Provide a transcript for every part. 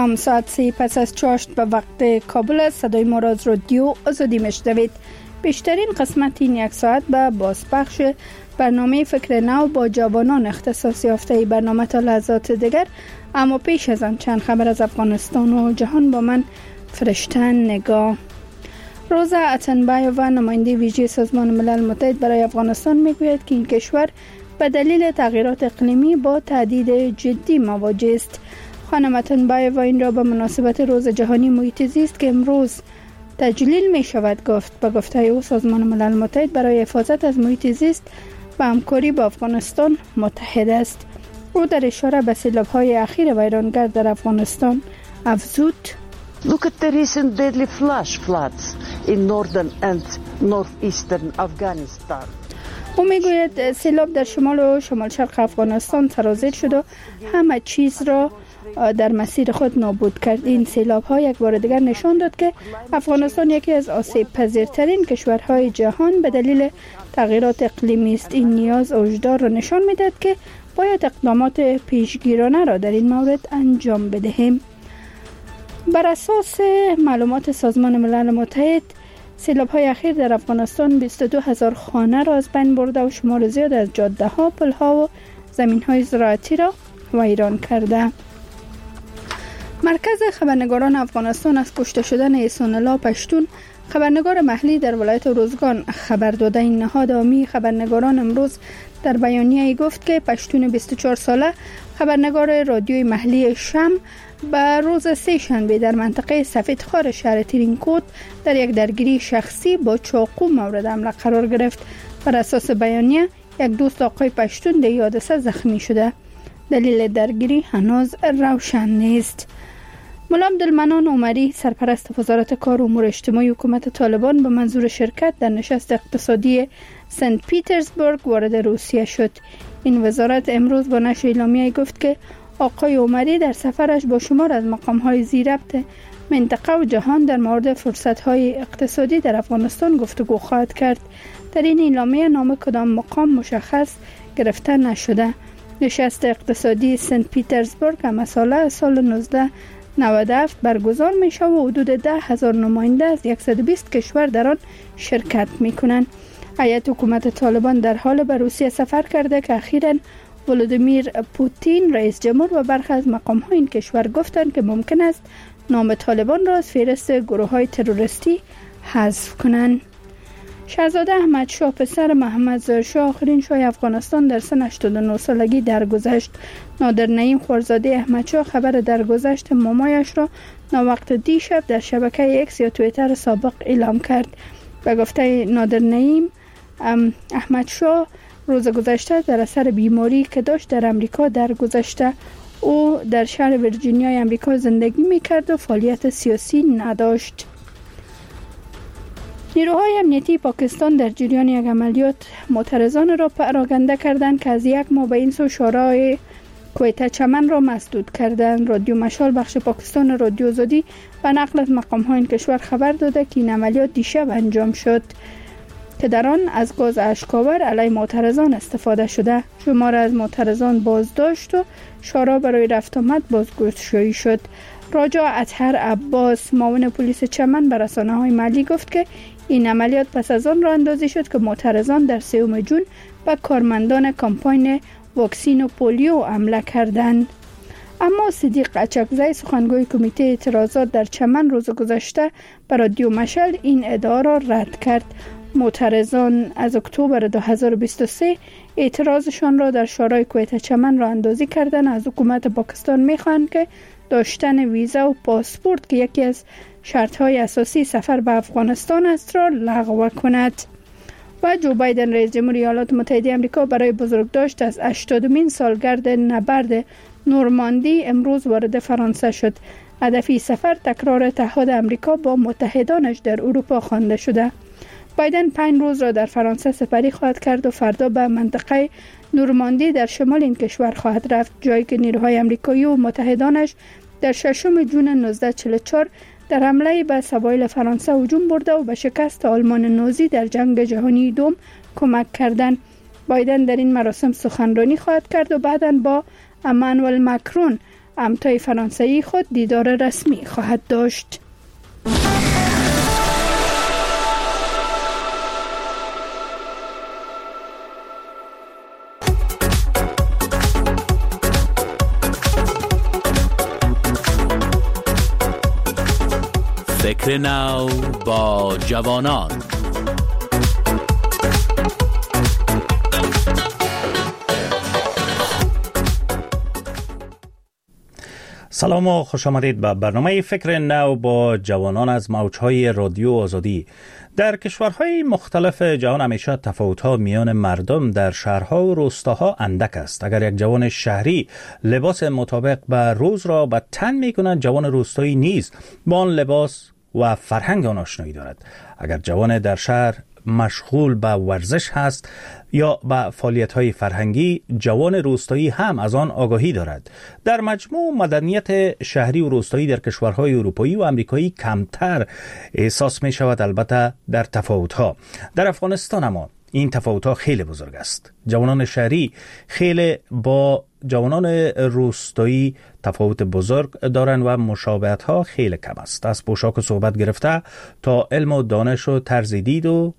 سلام، ساعت 3 پس از چاشت به وقت کابل است. صدای ما را از رادیو آزادی میشنوید. بیشترین قسمت این یک ساعت به بازپخش برنامه فکر نو با جوانان اختصاص یافته برنامه تا لحظات دیگر. اما پیش از آن چند خبر از افغانستان و جهان با من فرشته نگاه. روزا اتنبایووا نماینده ویژه سازمان ملل متحد برای افغانستان میگوید که این کشور به دلیل تغییرات اقلیمی با تهدید جدی مواجه است. خانم اتنبایووا این را به مناسبت روز جهانی محیط زیست که امروز تجلیل می شود گفت. به گفته او سازمان ملل متحد برای حفاظت از محیط زیست و همکاری با افغانستان متحد است. او در اشاره به سیلاب‌های اخیر ویرانگر در افغانستان افزود: Look at the recent deadly flash floods in northern and northeastern Afghanistan. او میگوید سیلاب در شمال و شمال شرق افغانستان سرازیر شد و همه چیز را در مسیر خود نابود کرد. این سیلاب ها یک بار دیگر نشان داد که افغانستان یکی از آسیب پذیرترین کشورهای جهان به دلیل تغییرات اقلیمی است. این نیاز اوجدار را نشان میداد که باید اقدامات پیشگیرانه را در این مورد انجام بدهیم. بر اساس معلومات سازمان ملل متحد، سیلاب‌های اخیر در افغانستان 22,000 خانه را از بین برده و شمار زیاد از جاده‌ها، پل‌ها و زمین‌های زراعتی را ویران کرده. مرکز خبرنگاران افغانستان از کشته شدن احسان الله پشتون، خبرنگار محلی در ولایت روزگان خبر داده. این نهاد عامی خبرنگاران امروز در بیانیه‌ای گفت که پشتون 24 ساله خبرنگار رادیوی محلی شم به روز سه شنبه در منطقه سفیدخوار شهر ترینکوت در یک درگیری شخصی با چاقو مورد حمله قرار گرفت. بر اساس بیانیه یک دوست آقای پشتون در این حادثه زخمی شده. دلیل درگیری هنوز روشن نیست. ملا عبدالمنان عمری، سرپرست وزارت کار و امور اجتماعی حکومت طالبان، به منظور شرکت در نشست اقتصادی سنت پیترزبورگ وارد روسیه شد. این وزارت امروز با نشر اعلامیه‌ای گفت که آقای عمری در سفرش با شمار از مقام‌های ذی‌ربط منطقه و جهان در مورد فرصت‌های اقتصادی در افغانستان گفتگو خواهد کرد. در این اعلامیه نام کدام مقام مشخص گرفته نشده. نشست اقتصادی سنت پیترزبورگ مساله سال 1997 برگزار میشه و حدود 10,000 نماینده از 120 کشور در آن شرکت میکنند. هیئت حکومت طالبان در حال به روسیه سفر کرده که اخیراً ولادیمیر پوتین رئیس جمهور و برخی از مقام‌های این کشور گفتند که ممکن است نام طالبان را از فهرست گروه‌های تروریستی حذف کنند. شاهزاده احمد شاه پسر محمد ظاهر شاه آخرین شاه افغانستان در سن 89 سالگی درگذشت. نادر نعیم خورزاده احمد شاه خبر درگذشت مامایش را ناوقت دیشب در شبکه ایکس یا توییتر سابق اعلام کرد. به گفته نادر نعیم، احمد شاه روز گذشته در اثر بیماری که داشت در امریکا درگذشته. او در شهر ویرجینیای امریکا زندگی میکرد و فعالیت سیاسی نداشت. نیروهای امنیتی پاکستان در جریان یک عملیات معترضان را پراکنده کردند که از یک ماه به این سو شورای کویته چمن را مسدود کردند. رادیو مشال بخش پاکستان رادیو آزادی به نقل از مقام‌های این کشور خبر داده که این عملیات دیشب انجام شد که در آن از گاز اشک‌آور علیه معترضان استفاده شده. شمار از معترضان بازداشت و شورا برای رفت آمد بازگشایی شد. راجا اطهر عباس، معاون پلیس چمن، به رسانه‌های محلی گفت که این عملیات پس از آن راه اندازی شد که معترضان در 3 جون به کارمندان کمپاین واکسین و پولیو حمله کردند. اما صدیق اچکزی، سخنگوی کمیته اعتراضات در چمن، روز گذشته به رادیو مشعل این ادعا را رد کرد. معترضان از اکتبر 2023 اعتراضشان را در شورای کویته چمن راه اندازی کردند. از حکومت پاکستان می‌خواهند که داشتن ویزا و پاسپورت که یکی از شرط‌های اساسی سفر به افغانستان است را لغو کند. و جو بایدن رئیس جمهور ایالات متحده آمریکا برای بزرگداشت از 80مین سالگرد نبرد نورماندی امروز وارد فرانسه شد. هدف سفر تکرار تعهد آمریکا با متحدانش در اروپا خوانده شده. بایدن 5 روز را در فرانسه سپری خواهد کرد و فردا به منطقه نورماندی در شمال این کشور خواهد رفت، جایی که نیروهای آمریکایی و متحدانش در 6 جون 1944 در حمله به سواحل فرانسه هجوم برده و به شکست آلمان نازی در جنگ جهانی دوم کمک کردند. بایدن در این مراسم سخنرانی خواهد کرد و بعداً با امانوئل ماکرون همتای فرانسوی خود دیدار رسمی خواهد داشت. فکر نو با جوانان. سلام و خوش آمدید به برنامه فکر نو با جوانان از موجهای رادیو آزادی. در کشورهای مختلف جهان همیشه تفاوت‌ها میان مردم در شهرها و روستاها اندک است. اگر یک جوان شهری لباس مطابق به روز را به تن می‌کند، جوان روستایی نیز با آن لباس و فرهنگ آن آشنایی دارد. اگر جوان در شهر مشغول به ورزش هست یا به فعالیت‌های فرهنگی، جوان روستایی هم از آن آگاهی دارد. در مجموع مدنیت شهری و روستایی در کشورهای اروپایی و امریکایی کمتر احساس می شود، البته در تفاوت‌ها. در افغانستان اما این تفاوت‌ها خیلی بزرگ است. جوانان شهری خیلی با جوانان روستایی تفاوت بزرگ دارند و مشابهت‌ها خیلی کم است. از پوشاک و صحبت گرفته تا علم و دانش و طرز دید و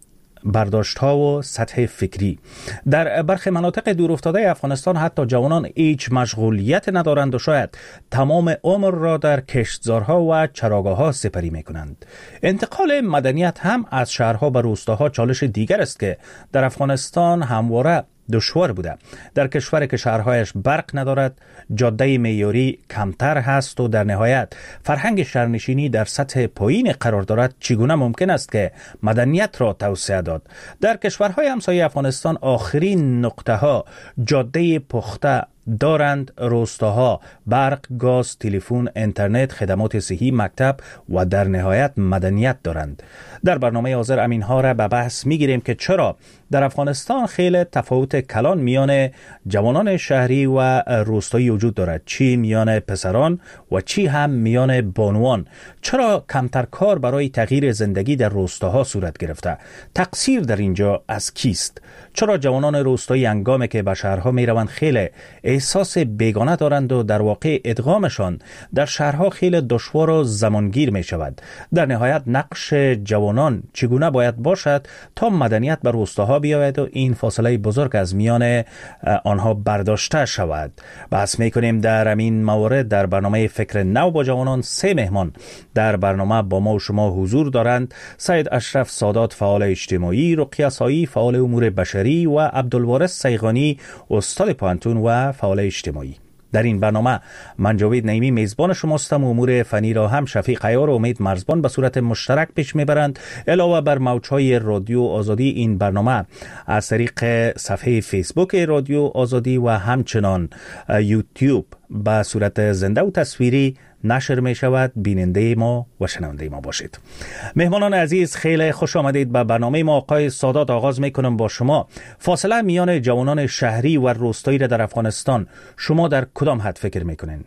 برداشت‌ها و سطح فکری. در برخی مناطق دورافتاده افغانستان حتی جوانان هیچ مشغولیت ندارند و شاید تمام عمر را در کشتزارها و چراگاه‌ها سپری می‌کنند. انتقال مدنیت هم از شهرها به روستاها چالش دیگر است که در افغانستان همواره دشوار بوده. در کشوری که شهرهایش برق ندارد، جاده معیاری کمتر هست و در نهایت فرهنگ شهرنشینی در سطح پایین قرار دارد، چگونه ممکن است که مدنیت را توسعه داد؟ در کشورهای همسایه افغانستان آخرین نقطه ها جاده پخته دارند، روستاها برق، گاز، تلفن، اینترنت، خدمات صحی، مکتب و در نهایت مدنیت دارند. در برنامه حاضر امینها را به بحث میگیریم که چرا در افغانستان خیلی تفاوت کلان میان جوانان شهری و روستایی وجود دارد، چی میان پسران و چی هم میان بانوان. چرا کمتر کار برای تغییر زندگی در روستاها صورت گرفته؟ تقصیر در اینجا از کیست؟ چرا جوانان روستایی هنگامی که به شهرها میروند خیلی احساس بیگانه دارند و در واقع ادغامشان در شهرها خیلی دشوار و زمانگیر می شود؟ در نهایت نقش جوانان چگونه باید باشد تا مدنیت بر روستاها بیاید و این فاصله بزرگ از میان آنها برداشته شود؟ بحث می کنیم در همین مورد. در برنامه فکر نو با جوانان 3 مهمان در برنامه با ما و شما حضور دارند: سید اشرف سادات، فعال اجتماعی، رقیه سایی، فعال امور بشری و عبدالوارث سیغانی، استاد پوهنتون و فعال اجتماعی. در این برنامه من جاوید نعیمی میزبان شماستم و امور فنی را هم شفیق عیار و امید مرزبان به صورت مشترک پیش میبرند. علاوه بر موجهای رادیو آزادی، این برنامه از طریق صفحه فیسبوک رادیو آزادی و همچنان یوتیوب به صورت زنده و تصویری نشر می شود. بیننده ما و شنونده ما باشید. مهمانان عزیز، خیلی خوش آمدید به برنامه ما. آقای سادات، آغاز می کنم با شما. فاصله میان جوانان شهری و روستایی را در افغانستان شما در کدام حد فکر می کنین؟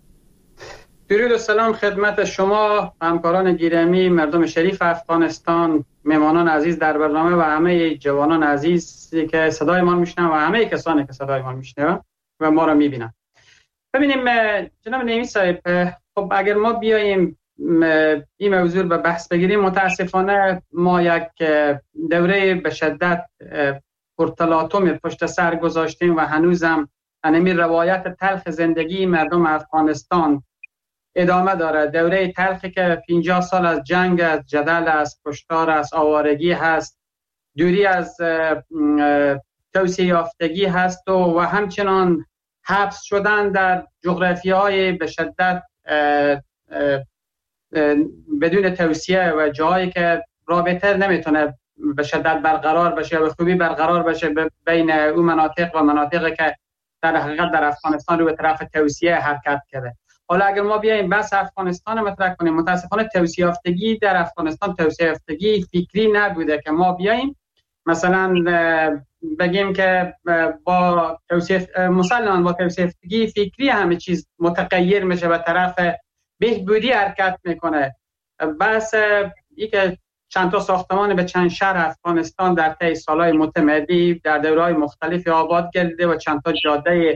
درود و سلام خدمت شما همکاران گرامی، مردم شریف افغانستان، مهمانان عزیز در برنامه و همه جوانان عزیز که صدای ما میشنون و همه کسانی که صدای ما میشنون و ما را میبینن. ببینیم جناب نعیمی صاحب، خب اگر ما بیاییم این موضوع به بحث بگیریم، متاسفانه ما یک دوره به شدت پرتلاطم پشت سر گذاشتیم و هنوزم همین روایت تلخ زندگی مردم افغانستان ادامه داره. دوره تلخی که 50 سال از جنگ، از جدل، از کشتار، از آوارگی هست، دوری از توسعه یافتگی هست و همچنان حبس شدن در جغرافیاهای به شدت بدون توسعه و جایی که رابطه نمیتونه به شدت برقرار بشه و به خوبی برقرار بشه بین اون مناطق و مناطقی که در حقیقت در افغانستان رو به طرف توسعه حرکت کرده. حالا اگر ما بیایم بس افغانستان مطرح کنیم، متاسفانه توسعه یافتگی در افغانستان توسعه یافتگی فکری نبوده که ما بیایم مثلا بگیم که با توسعه مسلمان با توسعه یافتگی فکری همه چیز متغیر میشه و طرف بهبودی حرکت میکنه. بس این که چند تا ساختمان به چند شهر افغانستان در طی سالهای متمدی در دوره‌های مختلف آباد گردیده و چند تا جاده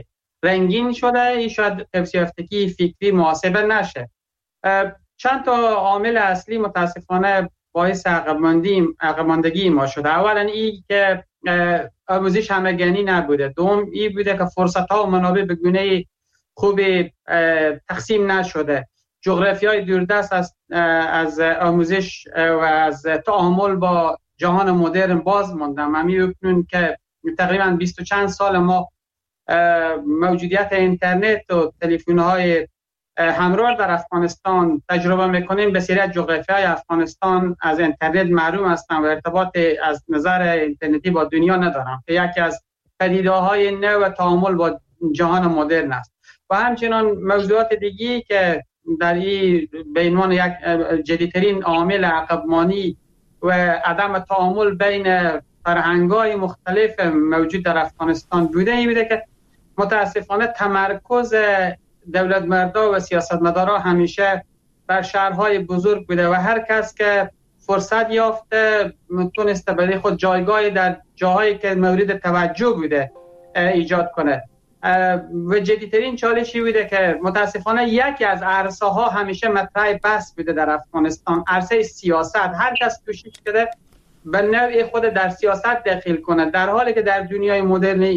رنگین شده، این شاید حفظ یافتگی فکری محاسبه نشه. چند تا عامل اصلی متاسفانه باعث عقب‌ماندگی ما شده. اولا این که آموزش همگانی نبوده. دوم این بوده که فرصت‌ها و منابع به گونه خوب تقسیم نشده. جغرافیای دوردست از آموزش و از تعامل با جهان مدرن باز موندم. اکنون که تقریبا 20 و چند سال ما موجودیت اینترنت و تلفن‌های همراه در افغانستان تجربه میکنیم، بسیاری از جغرافیای افغانستان از اینترنت محروم هستند و ارتباط از نظر اینترنتی با دنیا ندارند که یکی از پدیده‌های نو تعامل با جهان مدرن است. و همچنین موضوعات دیگی که در این به عنوان یک جدیدترین عامل عقب‌مانی و عدم تعامل بین فرهنگ‌های مختلف موجود در افغانستان بوده، این بوده که متاسفانه تمرکز دولت مردا و سیاستمدارا همیشه بر شهرهای بزرگ بوده و هر کس که فرصت یافته تونسته برای خود جایگاهی در جاهایی که مورد توجه بوده ایجاد کنه. و جدیدترین چالشی بوده که متاسفانه یکی از عرصه ها همیشه مطرح بحث بوده در افغانستان، عرصه سیاست. هر کس کوشش کرده به نوع خود در سیاست دخیل کنه، در حالی که در دنیای مدرن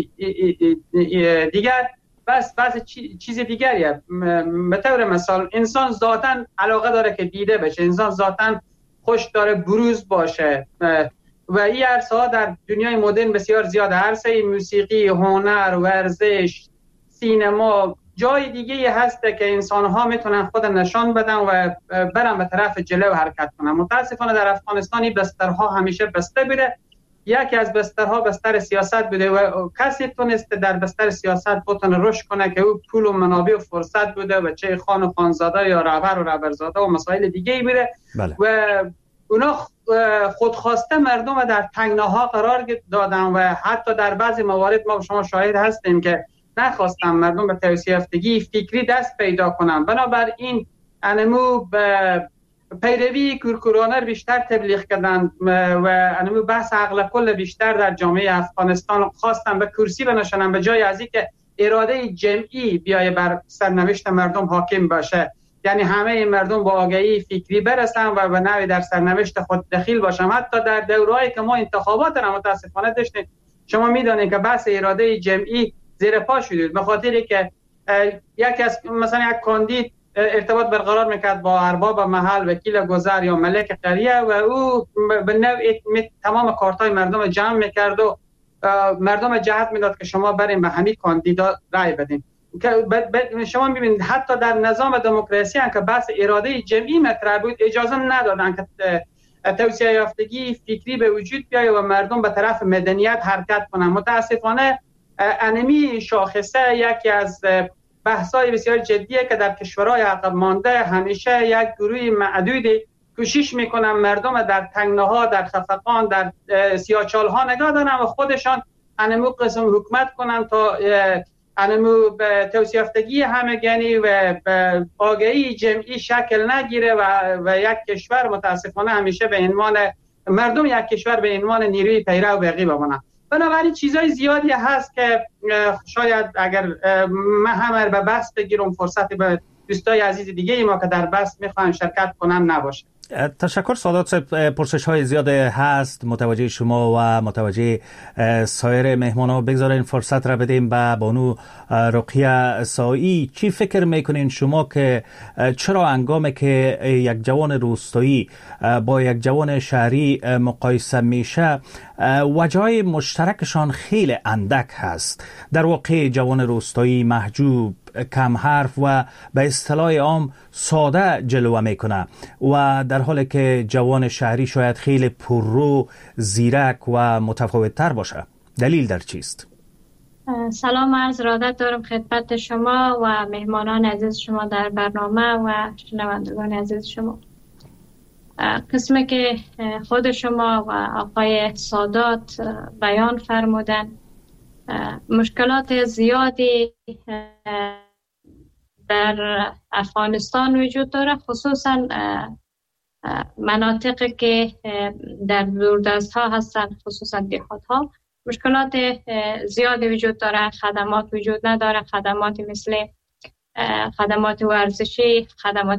دیگر بس چیز دیگریه. به طور مثال انسان ذاتاً علاقه داره که دیده بشه، انسان ذاتاً خوش داره بروز باشه و این عرصه ها در دنیای مدرن بسیار زیاده. عرصه موسیقی، هنر، ورزش، سینما، جای دیگه هسته که انسان ها میتونن خود نشان بدن و برن به طرف جلو حرکت کنن. متاسفانه در افغانستان بسترها همیشه بسته بوده. یکی از بسترها بستر سیاست بوده و کسی تونسته در بستر سیاست بتونه رشد کنه که او پول و منابع و فرصت بوده و چه خان و خانزاده یا رهبر و رهبرزاده و مسائل دیگه ای بوده. بله. و اونا خودخواسته مردم در تنگناها قرار دادن و حتی در بعضی موارد ما شما شاهد هستیم که نخواستن مردم به توسعه یافتگی فکری دست پیدا کنن. بنابراین انمو به پیروی کورکورانه بیشتر تبلیغ کردن و انمو بحث عقل کل بیشتر در جامعه افغانستان خواستن به کرسی بنشانن به جای از اینکه اراده جمعی بیای بر سرنوشت مردم حاکم باشه، یعنی همه مردم با آگاهی فکری برسن و به نوعی در سرنوشت خود دخیل باشن. حتی در دورهایی که ما انتخابات را متاسفانه داشتیم، شما میدونید که بحث اراده جمعی زیر پا شد به خاطری که یکی از مثلا یک کاندید ارتباط برقرار میکرد با ارباب محل، وکیل گذر یا ملک قریه و او به نوعی تمام کارتای مردم جمع میکرد و مردم جهت میداد که شما بریم به همین کاندیدا رای بدین. که شما میبینید حتی در نظام دموکراسی هم که بحث اراده جمعی مطرح بود، اجازه ندادن که توسعه یافتگی فکری به وجود بیاید و مردم به طرف مدنیت حرکت کنن. متاسفانه انمی شاخصه یکی از بحث‌های بسیار جدیه که در کشورهای عقب مانده همیشه یک گروه معدودی کوشش میکنن مردم در تنگناها، در خفقان، در سیاه‌چال‌ها نگاه دارن و خودشان انمو قسم حکومت کنن تا انمو به توسعه یافتگی همگانی و به آگاهی جمعی شکل نگیره و یک کشور متاسفانه همیشه به عنوان مردم یک کشور به عنوان نیروی پیرو باقی بمونن. بنابراین چیزای زیادی هست که شاید اگر من هم به بحث بگیرم فرصتی به دوستای عزیز دیگه ما که در بحث میخوان شرکت کنن نباشه. تشکر سادات صاحب. پرسش های زیاد هست، متوجه شما و متوجه سایر مهمانان. بگذارین فرصت را بدیم به بانو رقیه سایی. چی فکر میکنین شما که چرا هنگامی که یک جوان روستایی با یک جوان شهری مقایسه میشه وجهای مشترکشان خیلی اندک هست؟ در واقع جوان روستایی محجوب، کم حرف و به اصطلاح عام ساده جلوه میکنه و در حالی که جوان شهری شاید خیلی پررو، زیرک و متفاوت تر باشه. دلیل در چیست؟ سلام عرض ارادت دارم خدمت شما و مهمانان عزیز شما در برنامه و شنوندگان عزیز شما. قسمی که خود شما و آقای سادات بیان فرمودن، مشکلات زیادی در افغانستان وجود داره، خصوصا مناطقی که در دوردست ها هستن، خصوصا دیهات ها مشکلات زیادی وجود داره. خدمات وجود نداره، خدماتی مثل خدمات ورزشی، خدمات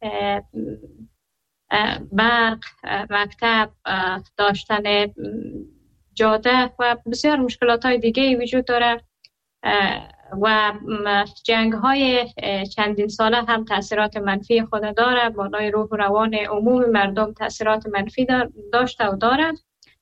برق، مکتب، داشتن جاده و بسیار مشکلات های دیگه وجود داره و جنگ های چندین ساله هم تاثیرات منفی خود داره. بالای روح و روان عموم مردم تاثیرات منفی داشته و داره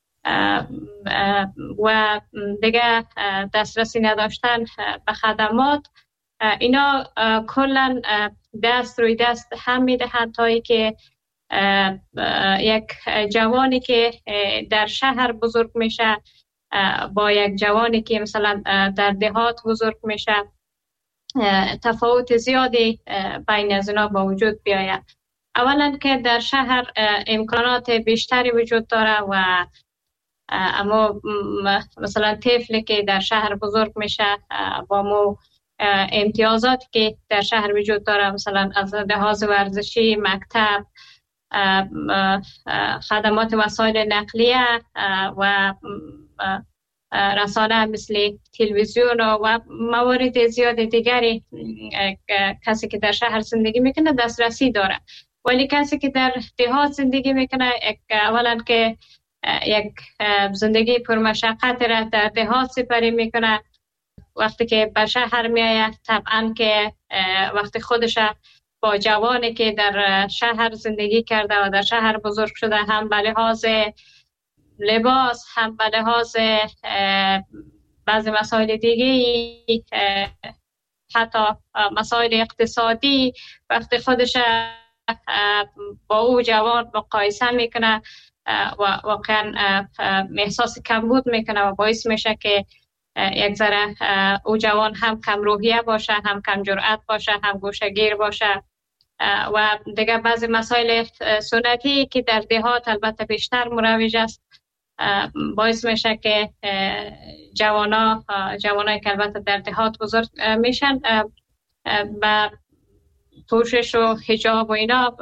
و دیگه دسترسی نداشتن به خدمات اینا کلا دست روی دست هم میدهد تا ای که یک جوانی که در شهر بزرگ میشه با یک جوانی که مثلا در دهات بزرگ میشه تفاوت زیادی بین از اینا با وجود بیاید. اولا که در شهر امکانات بیشتری وجود داره و اما مثلا طفلی که در شهر بزرگ میشه با مو امتیازاتی که در شهر وجود داره، مثلا از لحاظ ورزشی، مکتب، خدمات وسایل نقلیه و رسانه مثل تلویزیون و موارد زیاد دیگری کسی که در شهر زندگی میکنه دسترسی داره. ولی کسی که در دهات زندگی میکنه اولا که یک زندگی پرمشقت را در دهات سپری میکنه. وقتی که به شهر میآید طبعا که وقتی خودش با جوانی که در شهر زندگی کرده و در شهر بزرگ شده هم به لحاظ لباس هم به لحاظ بعضی مسائل دیگه حتی مسائل اقتصادی وقتی خودش با او جوان مقایسه میکنه و واقعا احساس کمبود میکنه و باعث میشه که یک ذره او جوان هم کم روحیه باشه، هم کم جرأت باشه، هم گوشه‌گیر باشه و دیگه بعضی مسائل سنتی که در دهات البته بیشتر مروج است باعث میشه که جوانایی که البته در دهات بزرگ میشن با پوشش و حجاب و اینا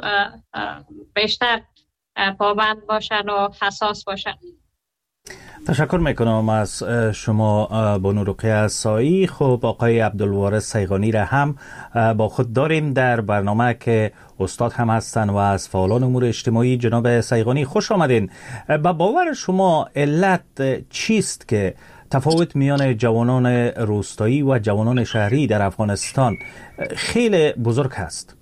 بیشتر پابند باشن و حساس باشن. تشکر میکنم از شما بانو رقیه سایی. خب آقای عبدالوارث سیغانی را هم با خود داریم در برنامه که استاد هم هستن و از فعالان امور اجتماعی. جناب سیغانی خوش آمدین. با باور شما علت چیست که تفاوت میان جوانان روستایی و جوانان شهری در افغانستان خیلی بزرگ هست؟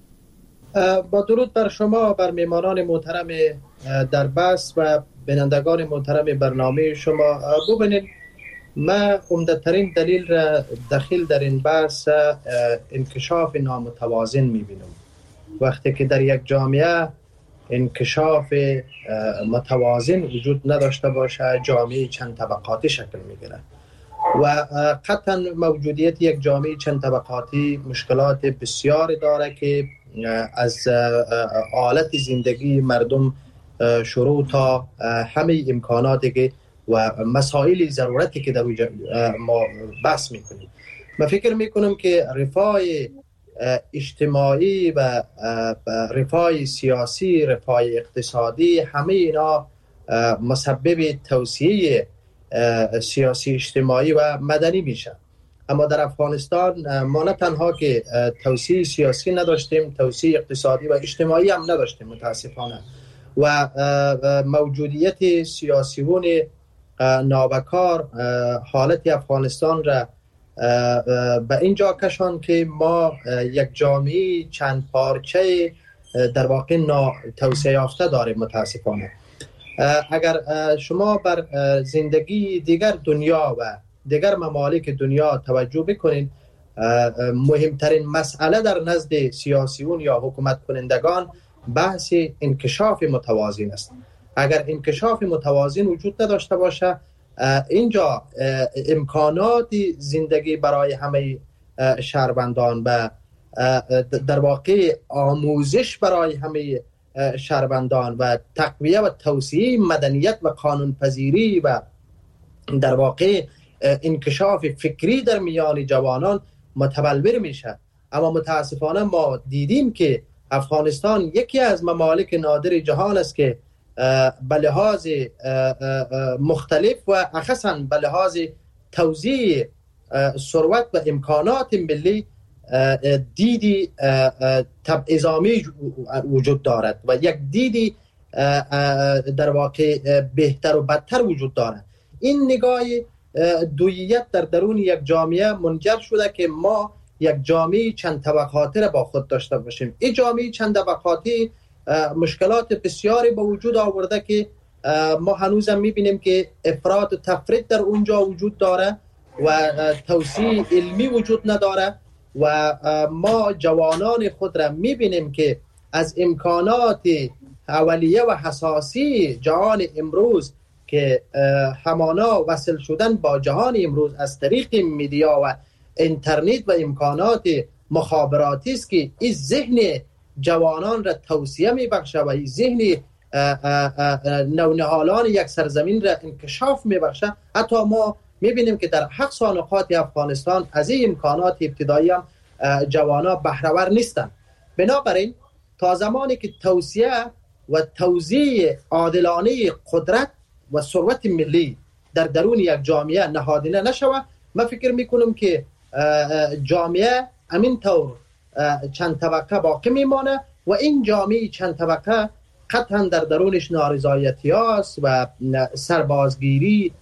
با درود بر شما، بر میهمانان محترم در بحث و بینندگان محترم برنامه شما. ببینید من عمده‌ترین دلیل را دخیل در این بحث انکشاف نامتوازن میبینم. وقتی که در یک جامعه انکشاف متوازن وجود نداشته باشه جامعه چند طبقاتی شکل میگیره و قطعا موجودیت یک جامعه چند طبقاتی مشکلات بسیاری داره که از حالت زندگی مردم شروع تا همه امکاناتی که و مسائل ضرورتی که در ما بحث میکنیم. من فکر میکنم که رفاه اجتماعی و رفاه سیاسی، رفاه اقتصادی، همه اینا مسبب توسعه سیاسی اجتماعی و مدنی میشه. اما در افغانستان ما نه تنها که توسعه سیاسی نداشتیم، توسعه اقتصادی و اجتماعی هم نداشتیم متاسفانه و موجودیت سیاسیون نابکار حالت افغانستان را به اینجا کشان که ما یک جامعه چند پارچه در واقع توسعه یافته داریم متاسفانه. اگر شما بر زندگی دیگر دنیا و دیگر ممالک دنیا توجه بکنید، مهمترین مسئله در نزد سیاسیون یا حکومت کنندگان بحث انکشاف متوازن است. اگر انکشاف متوازن وجود نداشته باشه اینجا امکانات زندگی برای همه شهروندان و در واقع آموزش برای همه شهروندان و تقویه و توسعه مدنیت و قانون پذیری و در واقع انکشاف فکری در میان جوانان متبلور میشه. اما متاسفانه ما دیدیم که افغانستان یکی از ممالک نادر جهان است که به لحاظ مختلف و اخصاً به لحاظ توزیع ثروت و امکانات ملی دیدی تبعیض‌آمیز وجود دارد و یک دیدی در واقع بهتر و بدتر وجود دارد. این نگاه دوییت در درون یک جامعه منجر شده که ما یک جامعه چند طبقاتی را با خود داشته باشیم. این جامعه چند طبقاتی مشکلات بسیاری به وجود آورده که ما هنوز هم میبینیم که افراط و تفرید در اونجا وجود داره و توسعه علمی وجود نداره و ما جوانان خود را میبینیم که از امکانات اولیه و حساسی جهان امروز که همانا وصل شدن با جهان امروز از طریق میدیا و اینترنت و امکانات مخابراتی است که این ذهن جوانان را توسعه میبخشه و این ذهن نونهالان یک سرزمین را انکشاف میبخشه. حتی ما میبینیم که در اقصا نقاط افغانستان از این امکانات ابتدایی هم جوانان بهره‌ور نیستند. بنابراین تا زمانی که توسعه و توزیع عادلانه قدرت و ثروت ملی در درون یک جامعه نهادینه نشود، من فکر میکنم که جامعه همینطور چند طبقه باقی میمانه و این جامعه چند طبقه قطعا در درونش نارضایتی هاست و سربازگیری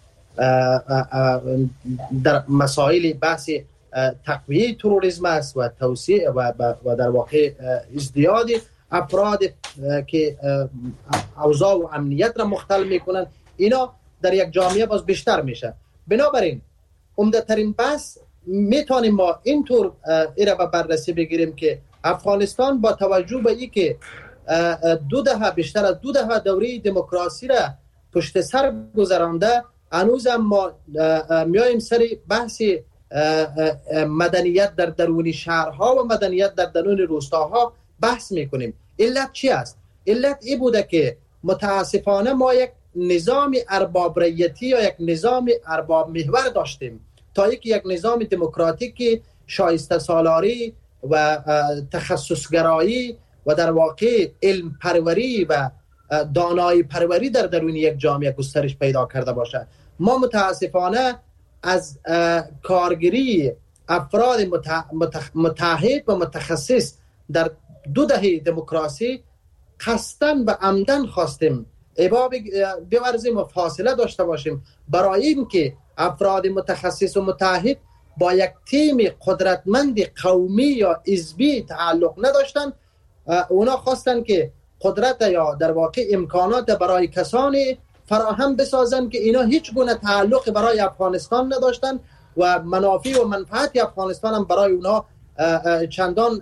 در مسائل بحث تقویه تروریسم است و توسعه و در واقع ازدیاد افراد که اوضاع و امنیت را مختل میکنن، اینا در یک جامعه باز بیشتر میشه. بنابراین عمده ترین بحث میتونیم ما اینطور ایره به بررسی بگیریم که افغانستان با توجه به این که بیشتر از 2 دهه دوره دموکراسی را پشت سر گذرانده، هنوز هم ما میایم سر بحث مدنیت در درون شهرها و مدنیت در درون روستاها بحث میکنیم. علت چی است؟ علت این بوده که متاسفانه ما یک نظام ارباب رعیتی یا یک نظام ارباب محور داشتیم تا یک نظام دموکراتیک شایسته سالاری و تخصصگرایی و در واقع علم پروری و دانایی پروری در درون یک جامعه گسترش پیدا کرده باشه. ما متاسفانه از کارگری افراد متحد و متخصص در 2 دهه دموکراسی قصدن و عمدن خواستیم ابا بورزیم و فاصله داشته باشیم برای اینکه افراد متخصص و متحد با یک تیم قدرتمند قومی یا حزبی تعلق نداشتن. اونا خواستن که قدرت یا در واقع امکانات برای کسانی فراهم بسازن که اینا هیچ گونه تعلق برای افغانستان نداشتن و منافع و منفعت افغانستان هم برای اونا چندان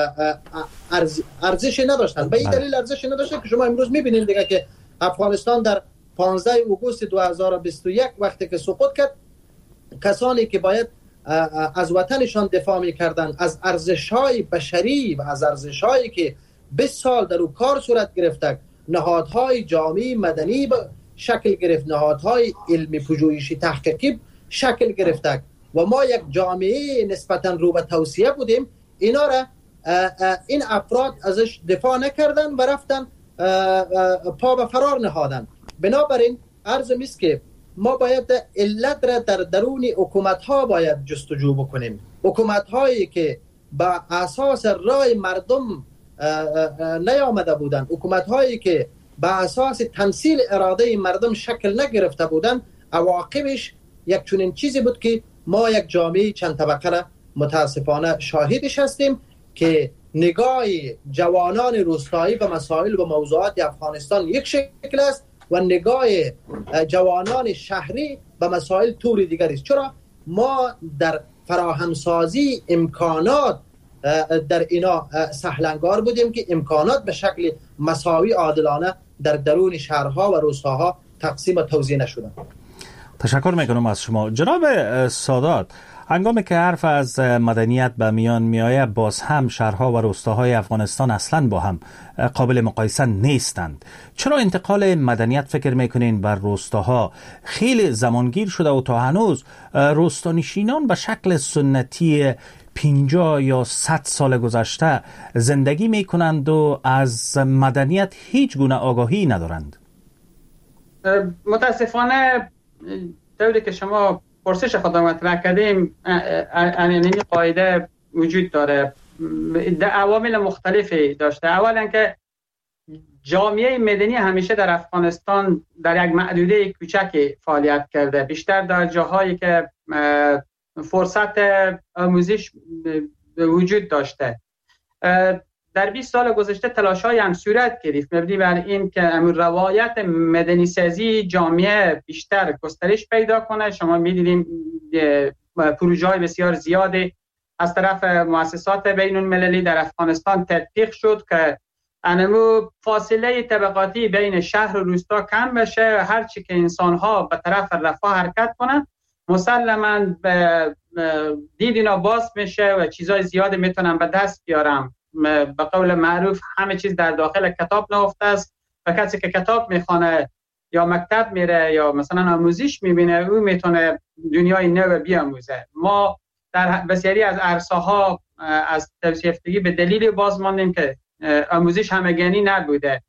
ارزشی نداشتن. به این دلیل ارزشی نداشتن که شما امروز میبینید دیگه که افغانستان در 15 اگوست 2021 وقتی که سقوط کرد، کسانی که باید از وطنشان دفاع میکردن، از ارزش‌های بشری و از ارزش‌هایی که 20 سال در او کار صورت گرفته، نهادهای جامعه مدنی شکل گرفت، نهادهای علمی پژوهشی تحقیقی شکل گرفته و ما یک جامعه نسبتاً رو به توسعه بودیم، اینا را این افراد ازش دفاع نکردن و رفتن پا به فرار نهادن. بنابراین عرض میست که ما باید علت را در درون حکومت‌ها باید جستجو بکنیم. حکومت‌هایی که با اساس رای مردم نیامده بودن، حکومت‌هایی که با اساس تمثیل اراده مردم شکل نگرفته بودن، عواقبش یک چنین چیزی بود که ما یک جامعه چند طبقه را متاسفانه شاهدش هستیم که نگاه جوانان روستایی به مسائل و موضوعات افغانستان یک شکل است و نگاه جوانان شهری به مسائل طور دیگر است. چرا ما در فراهمسازی امکانات در اینا سهلنگار بودیم که امکانات به شکل مساوی عادلانه در درون شهرها و روستاها تقسیم و توزیع نشدن. تشکر میکنم از شما جناب سادات. هنگامی که حرف از مدنیت به میان میآید، باز هم شهرها و روستاهای افغانستان اصلاً با هم قابل مقایسه نیستند. چرا انتقال مدنیت فکر میکنین بر روستاها خیلی زمانگیر شده و تا هنوز روستانشینان به شکل سنتی 50 یا 100 سال گذشته زندگی میکنند و از مدنیت هیچ گونه آگاهی ندارند؟ متاسفانه طوری که شما پرسش خود مطرح کردیم این قاعده وجود داره، عوامل مختلفی داشته. اولا که جامعه مدنی همیشه در افغانستان در یک محدوده کوچکی فعالیت کرده، بیشتر در جاهایی که فرصت آموزش وجود داشته. در 20 سال گذشته تلاش‌های هم صورت گرفت مبنی بر این که روایت مدنی سازی جامعه بیشتر گسترش پیدا کنه. شما می‌دیدین پروژه‌های بسیار زیادی از طرف مؤسسات بین‌المللی در افغانستان تطبیق شد که انمو فاصله طبقاتی بین شهر و روستا کم بشه. هرچی که انسان‌ها به طرف رفاه حرکت کنن مسلماً دید اینا باز میشه و چیزای زیادی میتونن به دست بیارم. به قول معروف همه چیز در داخل کتاب نهفته است و کسی که کتاب میخونه یا مکتب میره یا مثلا آموزش میبینه او میتونه دنیای نو بیاموزه. ما در بسیاری از عرصه‌ها از توسعه‌یافتگی به دلیل باز ماندیم که آموزش همگانی نبوده.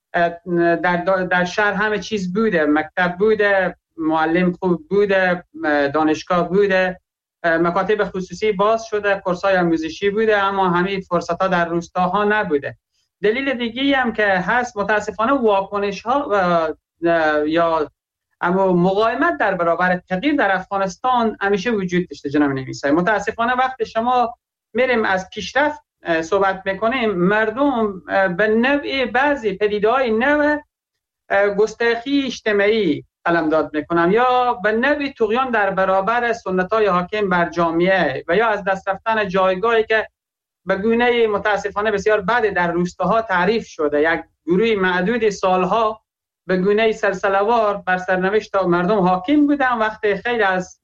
در شهر همه چیز بوده، مکتب بوده، معلم خوب بوده، دانشگاه بوده، مکاتب خصوصی باز شده، کورس‌های آموزشی بوده، اما همه فرصت‌ها در روستاها نبوده. دلیل دیگه‌ای هم که هست متاسفانه واکنش‌ها یا اما مقاومت در برابر تغییر در افغانستان همیشه وجود داشته. جناب نویسنده، متاسفانه وقتی شما میریم از پیشرفت صحبت میکنیم، مردم به نوع بعضی پدیده‌های نو گستاخی اجتماعی قلمداد میکنن یا به نوعی طغیان در برابر سنت‌های حاکم بر جامعه و یا از دست رفتن جایگاهی که به گونه متاسفانه بسیار بد در روستاها تعریف شده. یک گروه معدود سالها به گونه سلسله‌وار بر سرنوشت مردم حاکم بودن. وقتی خیلی از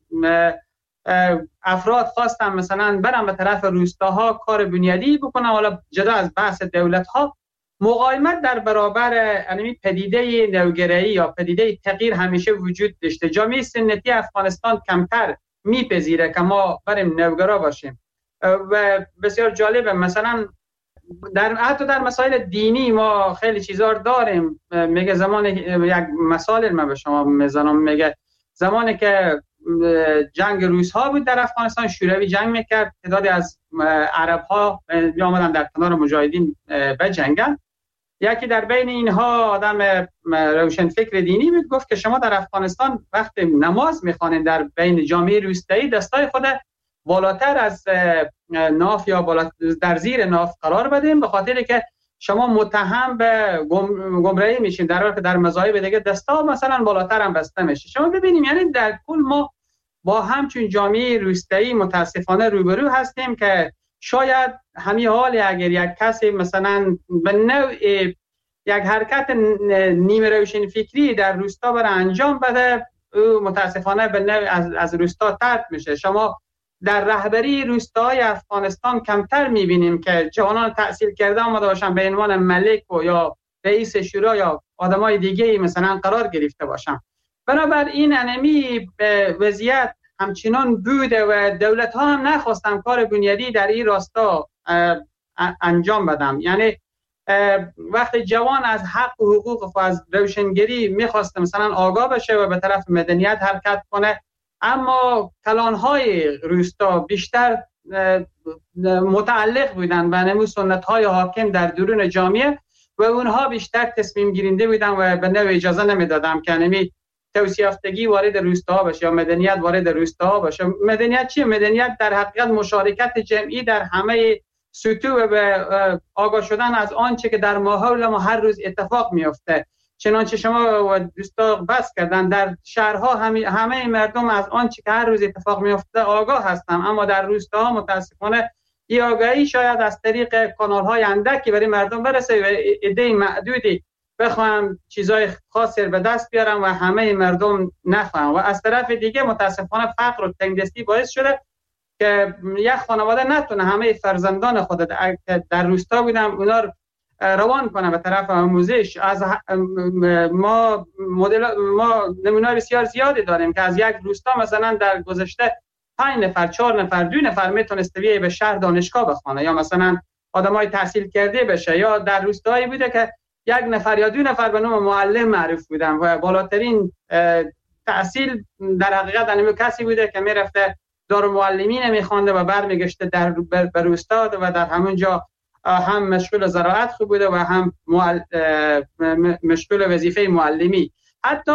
افراد خواستن مثلا برن به طرف روستاها کار بنیادی بکنن، حالا جدا از بحث دولت‌ها، مقاومت در برابر یعنی پدیده نوگرایی یا پدیده تغییر همیشه وجود داشته. جامعه سنتی افغانستان کمتر میپذیره که ما بریم نوگرا باشیم و بسیار جالبه مثلا حتی در مسائل دینی ما خیلی چیزا داریم. میگه زمان یک مثال من به شما میزنم، میگه زمانی که جنگ روس‌ها بود در افغانستان، شوروی جنگ میکرد، تعدادی از عرب‌ها میآمدن در کنار مجاهدین بجنگن. یکی در بین اینها آدم روشن فکر دینی بود، گفت که شما در افغانستان وقتی نماز میخوانید در بین جامعه روستایی دستای خود بالاتر از ناف یا در زیر ناف قرار بدیم، به خاطر که شما متهم به گمراهی میشین، در حالی که در مذاهب دیگه دستا مثلا بالاتر هم بسته میشه. شما ببینیم یعنی در کل ما با همچون جامعه روستایی متاسفانه روبرو هستیم که شاید همین حال اگر یک کسی مثلا به نوع یک حرکت نیمه روشن فکری در روستا برای انجام بده، او متاسفانه به نوع از روستا طرد میشه. شما در رهبری روستاهای افغانستان کمتر میبینیم که جوانان تحصیل کرده آمده باشن به عنوان ملک و یا رئیس شورا یا آدمای دیگه مثلا قرار گرفته باشن. بنابراین انمی وضعیت همچنان بوده و دولت ها هم نخواستن کار بنیادی در این راستا انجام بدم. یعنی وقتی جوان از حق و حقوق و از روشنگری میخواست مثلا آگاه بشه و به طرف مدنیت حرکت کنه، اما کلانهای روستا بیشتر متعلق بودن به نمو سنت‌های حاکم در درون جامعه و اونها بیشتر تصمیم گیرنده بودن و به نوع اجازه نمیدادن که نمی توسعه‌یافتگی وارد روستاها بشه یا مدنیت وارد روستاها بشه. مدنیت چیه؟ مدنیت در حقیقت مشارکت جمعی در همه سطوح و به آگاه شدن از آنچه که در ماحول ما هر روز اتفاق میفته. چنانچه شما و دوستا بحث کردن در شهرها همه مردم از آنچه که هر روز اتفاق میفته آگاه هستن، اما در روستاها متاسفانه این آگاهی شاید از طریق کانال‌های اندکی برای مردم برسه و عده معدودی بخوام چیزای خاصی به دست بیارم و همه مردم نخوام. و از طرف دیگه متاسفانه فقر و تنگدستی باعث شده که یک خانواده نتونه همه فرزندان خود در روستا بودن اونا روان کنه به طرف آموزش. از ما نمونه بسیار زیادی داریم که از یک روستا مثلا در گذشته 5 نفر 4 نفر 2 نفر میتونست بیای به شهر دانشگاه بخونه یا مثلا آدمای تحصیل کرده بشه، یا در روستایی بوده که یک نفر یا 2 نفر به نام معلم معروف بودن و بالاترین تحصیل در حقیقت انمی کسی بوده که میرفته دارالمعلمین میخوانده و برمیگشته در روستا و در همونجا هم مشغول زراعت خوب بوده و هم مشغول وظیفه معلمی. حتی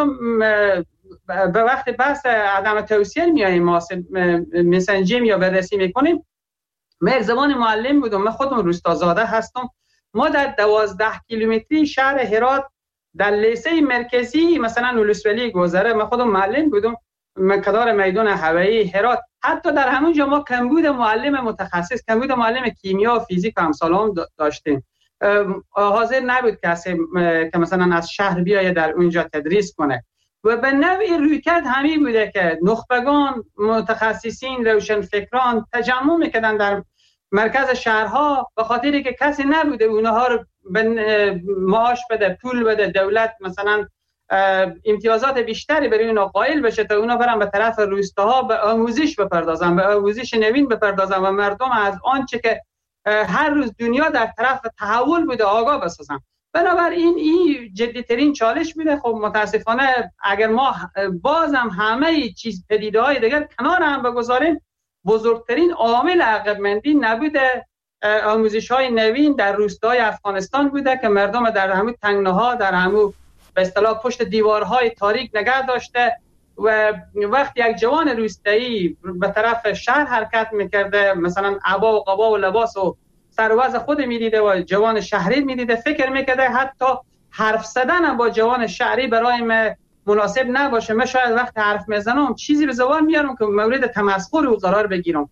به وقت بحث عدم توصیه میاییم ما مسنجیم یا بررسی میکنیم، من زبان معلم بودم، من خودم روستازاده هستم. ما در 12 کیلومتری شهر هرات در لیسه مرکزی مثلا ولسوالی گذره، من خودم معلم بودم، مقدار میدان هوایی هرات. حتی در همونجا ما کمبود معلم متخصص، کمبود معلم کیمیا و فیزیک و امثال هم داشتیم. حاضر نبود کسی که مثلا از شهر بیایه در اونجا تدریس کنه و به نوعی رویکرد همین بوده که نخبگان، متخصصین، روشنفکران تجمع میکردن در مرکز شهرها به خاطری که کسی نبوده اونها رو معاش بده، پول بده، دولت مثلا امتیازات بیشتری برای اونا قائل بشه تا اونا برن به طرف روستاها به آموزش بپردازن، به آموزش نوین بپردازن و مردم از آنچه که هر روز دنیا در طرف تحول بوده آگاه بسازن. بنابراین این جدیترین چالش بوده. خب متاسفانه اگر ما بازم همه چیز پدیده‌های دیگر کنار هم بگذاریم، بزرگترین عامل عقب‌مندی نبوده آموزش‌های نوین در روستاهای افغانستان بوده که مردم در همون تنگناها، در همون به اصطلاح پشت دیوارهای تاریک نگه داشته و وقتی یک جوان روستایی به طرف شهر حرکت میکرده، مثلا عبا و قبا و لباس و سر و وضع خود میدیده و جوان شهری میدیده، فکر میکرده حتی حرف زدن با جوان شهری برای مناسب نباشه. من شاید وقت حرف میزنم چیزی به زبان میارم که مورد تمسخر او قرار بگیرم،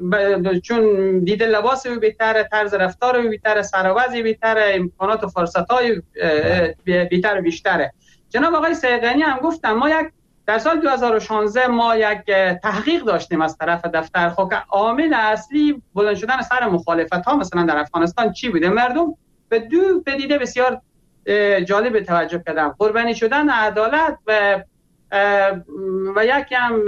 چون دیده لباس او بهتره، طرز رفتار او بهتره، سر و وضع بهتره، امکانات و فرصت‌های بهتر و بیشتره. جناب آقای سیغانی هم گفتم ما در سال 2016 ما یک تحقیق داشتیم از طرف دفتر. خب که عامل اصلی بلند شدن سر مخالفت‌ها مثلا در افغانستان چی بوده؟ مردم به 2 پدیده بسیار جالب توجه کردن: قربانی شدن عدالت و یکی هم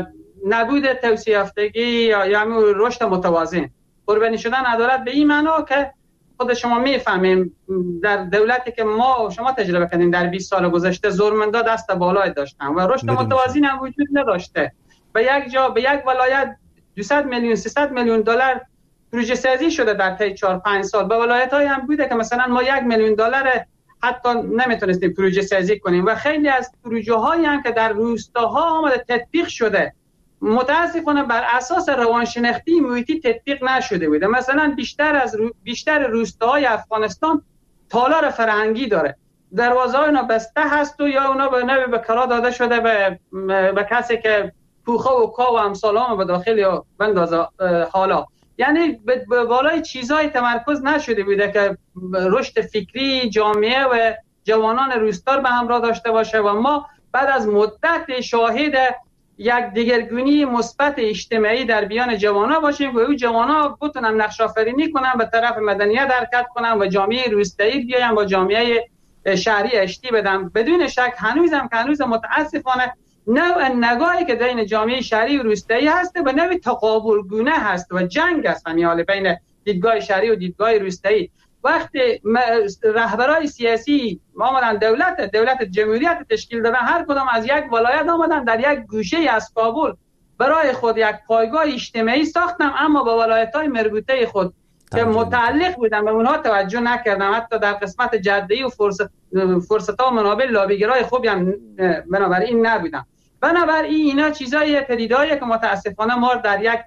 نبود توسعه یافتگی یا رشد متوازن. قربانی شدن عدالت به این معنا که خود شما میفهمیم در دولتی که ما و شما تجربه کردیم در 20 سال گذشته زورمندا دست بالای داشتن و رشد متوازن هم وجود نداشته. به یک جا به یک ولایت 200 میلیون 300 میلیون دلار پروژه سازی شده در طی 4-5 سال. به ولایت‌های هم بوده که مثلا ما 1 میلیون دلار حتی نمیتونستیم پروژه سازی کنیم و خیلی از پروژه‌هایی هم که در روستاها آمده تطبیق شده متاسفانه بر اساس روانشناختی محیطی تطبیق نشده بوده. مثلا بیشتر روستاهای افغانستان تالار فرهنگی داره، دروازه‌های اونا بسته هست و یا اونا به نوعی به کرا داده شده به کسی که پوخه و کا و امثالام به داخل یا بندازه. حالا یعنی به بالای چیزای تمرکز نشده بوده که رشد فکری جامعه و جوانان روستا به همراه داشته باشه و ما بعد از مدت شاهد یک دیگرگونی مثبت اجتماعی در بیان جوانا باشیم و او جوانا بتونن نقش آفرینی کنن به طرف مدنیت حرکت کنن و جامعه روستایی بیاین با جامعه شهری اشتی بدن. بدون شک هنوز متاسفانه نوع نگاهی که بین جامعه شهری و روستایی هست به نوع تقابل گونه هست و جنگ است همیاله بین دیدگاه شهری و دیدگاه روستایی. وقتی رهبرای سیاسی آمدن دولت جمهوریت تشکیل دادن، هر کدام از یک ولایت آمدن در یک گوشه از کابل برای خود یک پایگاه اجتماعی ساختن، اما به ولایت‌های مربوطه خود که متعلق بودن به اونها توجه نکردن. حتی در قسمت جده‌ای و فرصت‌ها و منابع لابیگرای خوبی هم بنابراین نبودن. بنابراین اینا چیزای پدیده‌ای که متاسفانه ما در یک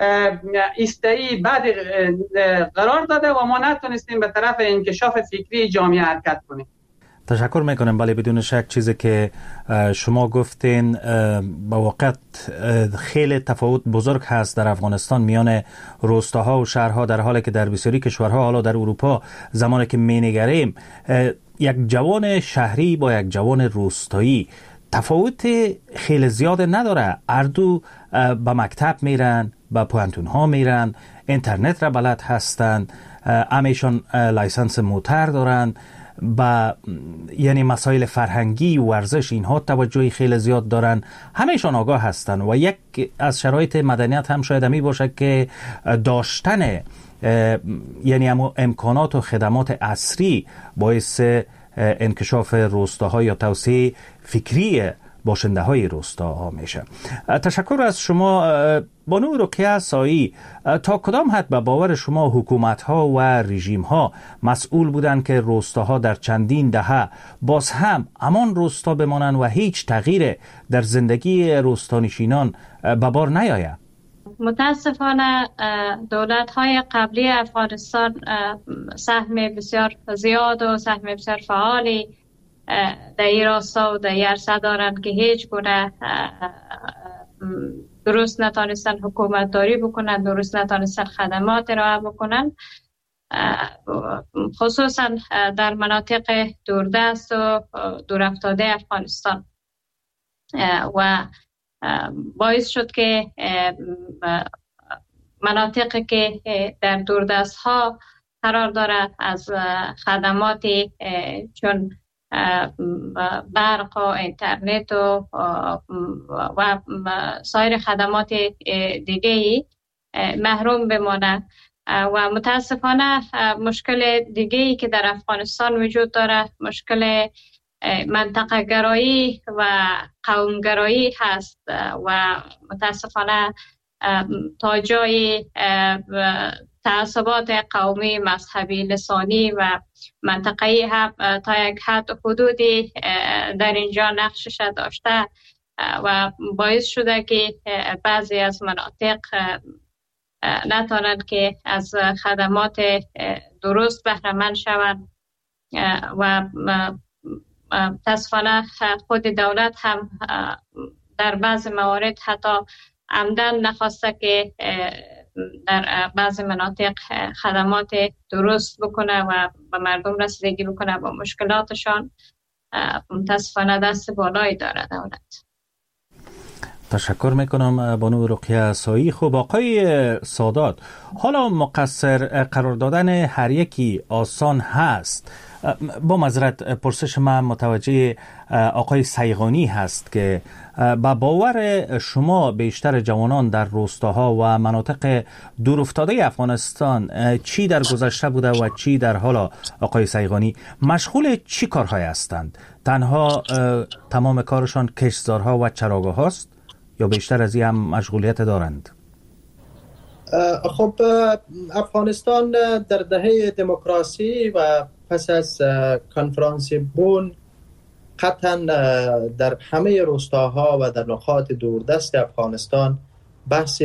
ایستایی بعد قرار داده و ما نتونستیم به طرف انکشاف فکری جامعه حرکت کنیم. تشکر میکنم. بله بدون شک چیزی که شما گفتین با واقع خیلی تفاوت بزرگ هست در افغانستان میان روستاها و شهرها، در حالی که در بسیاری کشورها حالا در اروپا زمانی که مینگریم یک جوان شهری با یک جوان روستایی تفاوت خیلی زیاد نداره. اردو به مکتب میرن، به پوهنتون ها میرن، اینترنت را بلد هستن، همیشون لایسنس موتر دارن، با یعنی مسائل فرهنگی و ورزش اینها توجهی خیلی زیاد دارن، همیشون آگاه هستن و یک از شرایط مدنیت هم شاید همی باشه که داشتن یعنی امکانات و خدمات عصری باعث انکشاف روستاها یا توسعه فکری باشنده های روستاها میشه. تشکر از شما بانو رقیه سایی. تا کدام حد به باور شما حکومت ها و رژیم ها مسئول بودند که روستاها در چندین دهه باز هم همان روستا بمانند و هیچ تغییر در زندگی روستانشینان به بار نیاید؟ متاسفانه دولت های قبلی افغانستان سهم بسیار زیاد و سهم بسیار فعالی در این راستا و در این عرصه دارند که هیچ گونه درست نتانستن حکومت داری بکنند، درست نتانستن خدمات را بکنند، خصوصا در مناطق دوردست و دورافتاده افغانستان، و باعث شد که مناطقی که در دوردست ها قرار دارد از خدماتی چون برق و اینترنت و سایر خدمات دیگه محروم بمانند. و متاسفانه مشکل دیگه‌ای که در افغانستان وجود دارد مشکل منطقه گرایی و قوم گرایی هست و متاسفانه تا جای تعصبات قومی، مذهبی، لسانی و منطقه‌ای هم تا یک حد حدودی در اینجا نقشش داشته و باعث شده که بعضی از مناطق نتوانند که از خدمات درست بهره مند شوند و متاسفانه خود دولت هم در بعض موارد حتی عمدن نخواسته که در بعض مناطق خدمات درست بکنه و به مردم رسیدگی بکنه با مشکلاتشان. متاسفانه دست بالایی داره دولت. تشکر میکنم بانو رقیه سایی. خب آقای سادات، حالا مقصر قرار دادن هر یکی آسان هست. با معذرت پرسش من متوجه آقای سیغانی هست که با باور شما بیشتر جوانان در روستاها و مناطق دورافتاده افغانستان چی در گذشته بوده و چی در حالا آقای سیغانی مشغول چی کارهای هستند؟ تنها تمام کارشان کشتزارها و چراگاه هاست یا بیشتر از این هم مشغولیت دارند؟ خب افغانستان در دهه دموکراسی و پس از کنفرانس بون قطعا در همه روستاها و در نقاط دوردست افغانستان بحث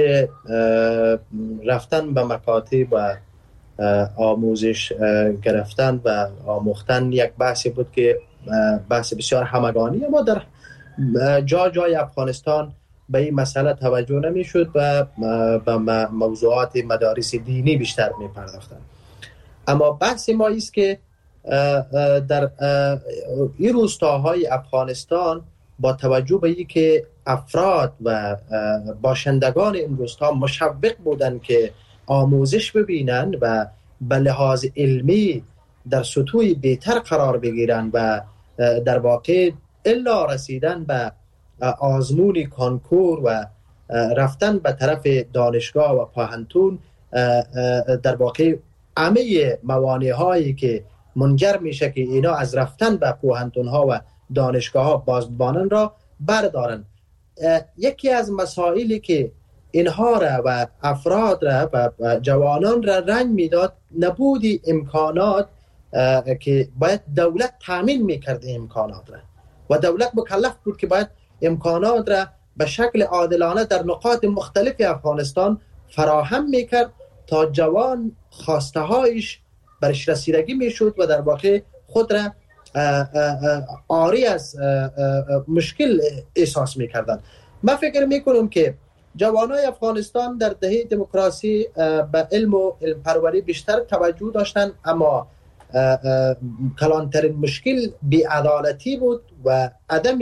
رفتن به مکاتب و آموزش گرفتن و آموختن یک بحثی بود که بحث بسیار همگانی، اما در جای افغانستان به این مسئله توجه نمی شد و به موضوعات مدارس دینی بیشتر می پرداختن. اما بحث ما است که در این روستاهای افغانستان با توجه به این که افراد و باشندگان این روستا مشوق بودند که آموزش ببینند و به لحاظ علمی در سطوح بهتر قرار بگیرند و در واقع الا رسیدن به آزمون کانکور و رفتن به طرف دانشگاه و پاهنتون در واقع همه موانع هایی که منجر میشه که اینا از رفتن به پاهنتون ها و دانشگاه ها بازبانن را بردارن. یکی از مسائلی که اینها را و افراد را و جوانان را رنج میداد نبودی امکانات که باید دولت تامین میکرد امکانات را و دولت مکلف بود که باید امکانات را به شکل عادلانه در نقاط مختلف افغانستان فراهم میکرد تا جوان خواسته هایش برش رسیدگی میشد و در واقع خود را عاری از مشکل احساس میکردن. من فکر میکنم که جوانای افغانستان در دهه دموکراسی به علم و علم پروری بیشتر توجه داشتن، اما کلانترین مشکل بی‌عدالتی بود و عدم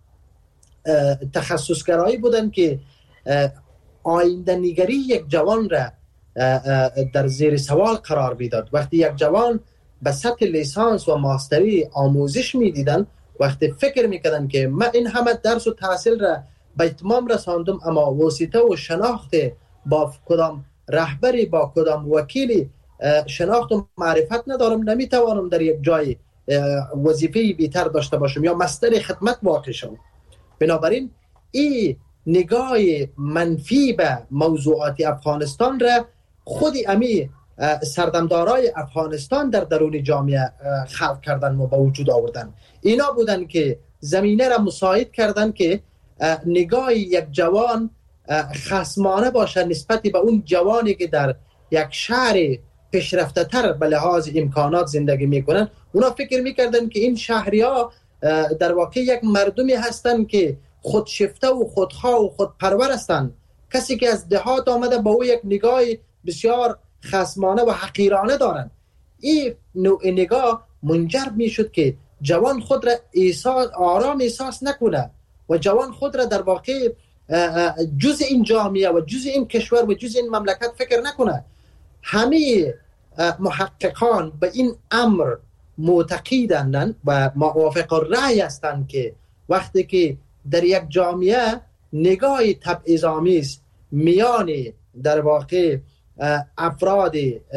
تخصصگرایی بودن که آینده نگری یک جوان را در زیر سوال قرار میداد. وقتی یک جوان به سطح لیسانس و ماستری آموزش میدیدن، وقتی فکر میکردن که من این همه درس و تحصیل را به اتمام رساندم اما واسطه و شناخت با کدام رهبری با کدام وکیلی شناخت و معرفت ندارم، نمیتوانم در یک جای وظیفه بیتر داشته باشم یا مصدر خدمت واقع شم. بنابراین این نگاه منفی به موضوعات افغانستان را خود امی سردمدارای افغانستان در درون جامعه خلق کردن و به وجود آوردن. اینا بودن که زمینه را مساعد کردن که نگاه یک جوان خصمانه باشه نسبت به اون جوانی که در یک شهر پیشرفته تر به لحاظ امکانات زندگی میکنن. اونا فکر میکردن که این شهری ها در واقع یک مردمی هستن که خودشیفته و خودخواه و خودپرور هستن. کسی که از دهات آمده با او یک نگاه بسیار خصمانه و حقیرانه دارن. این نوع نگاه منجر میشد که جوان خود را آرام احساس نکنه و جوان خود را در واقع جز این جامعه و جز این کشور و جز این مملکت فکر نکنه. همه محققان به این امر معتقدند و موافق الرأی هستند که وقتی که در یک جامعه نگاه تبعیض‌آمیز میان در واقع افراد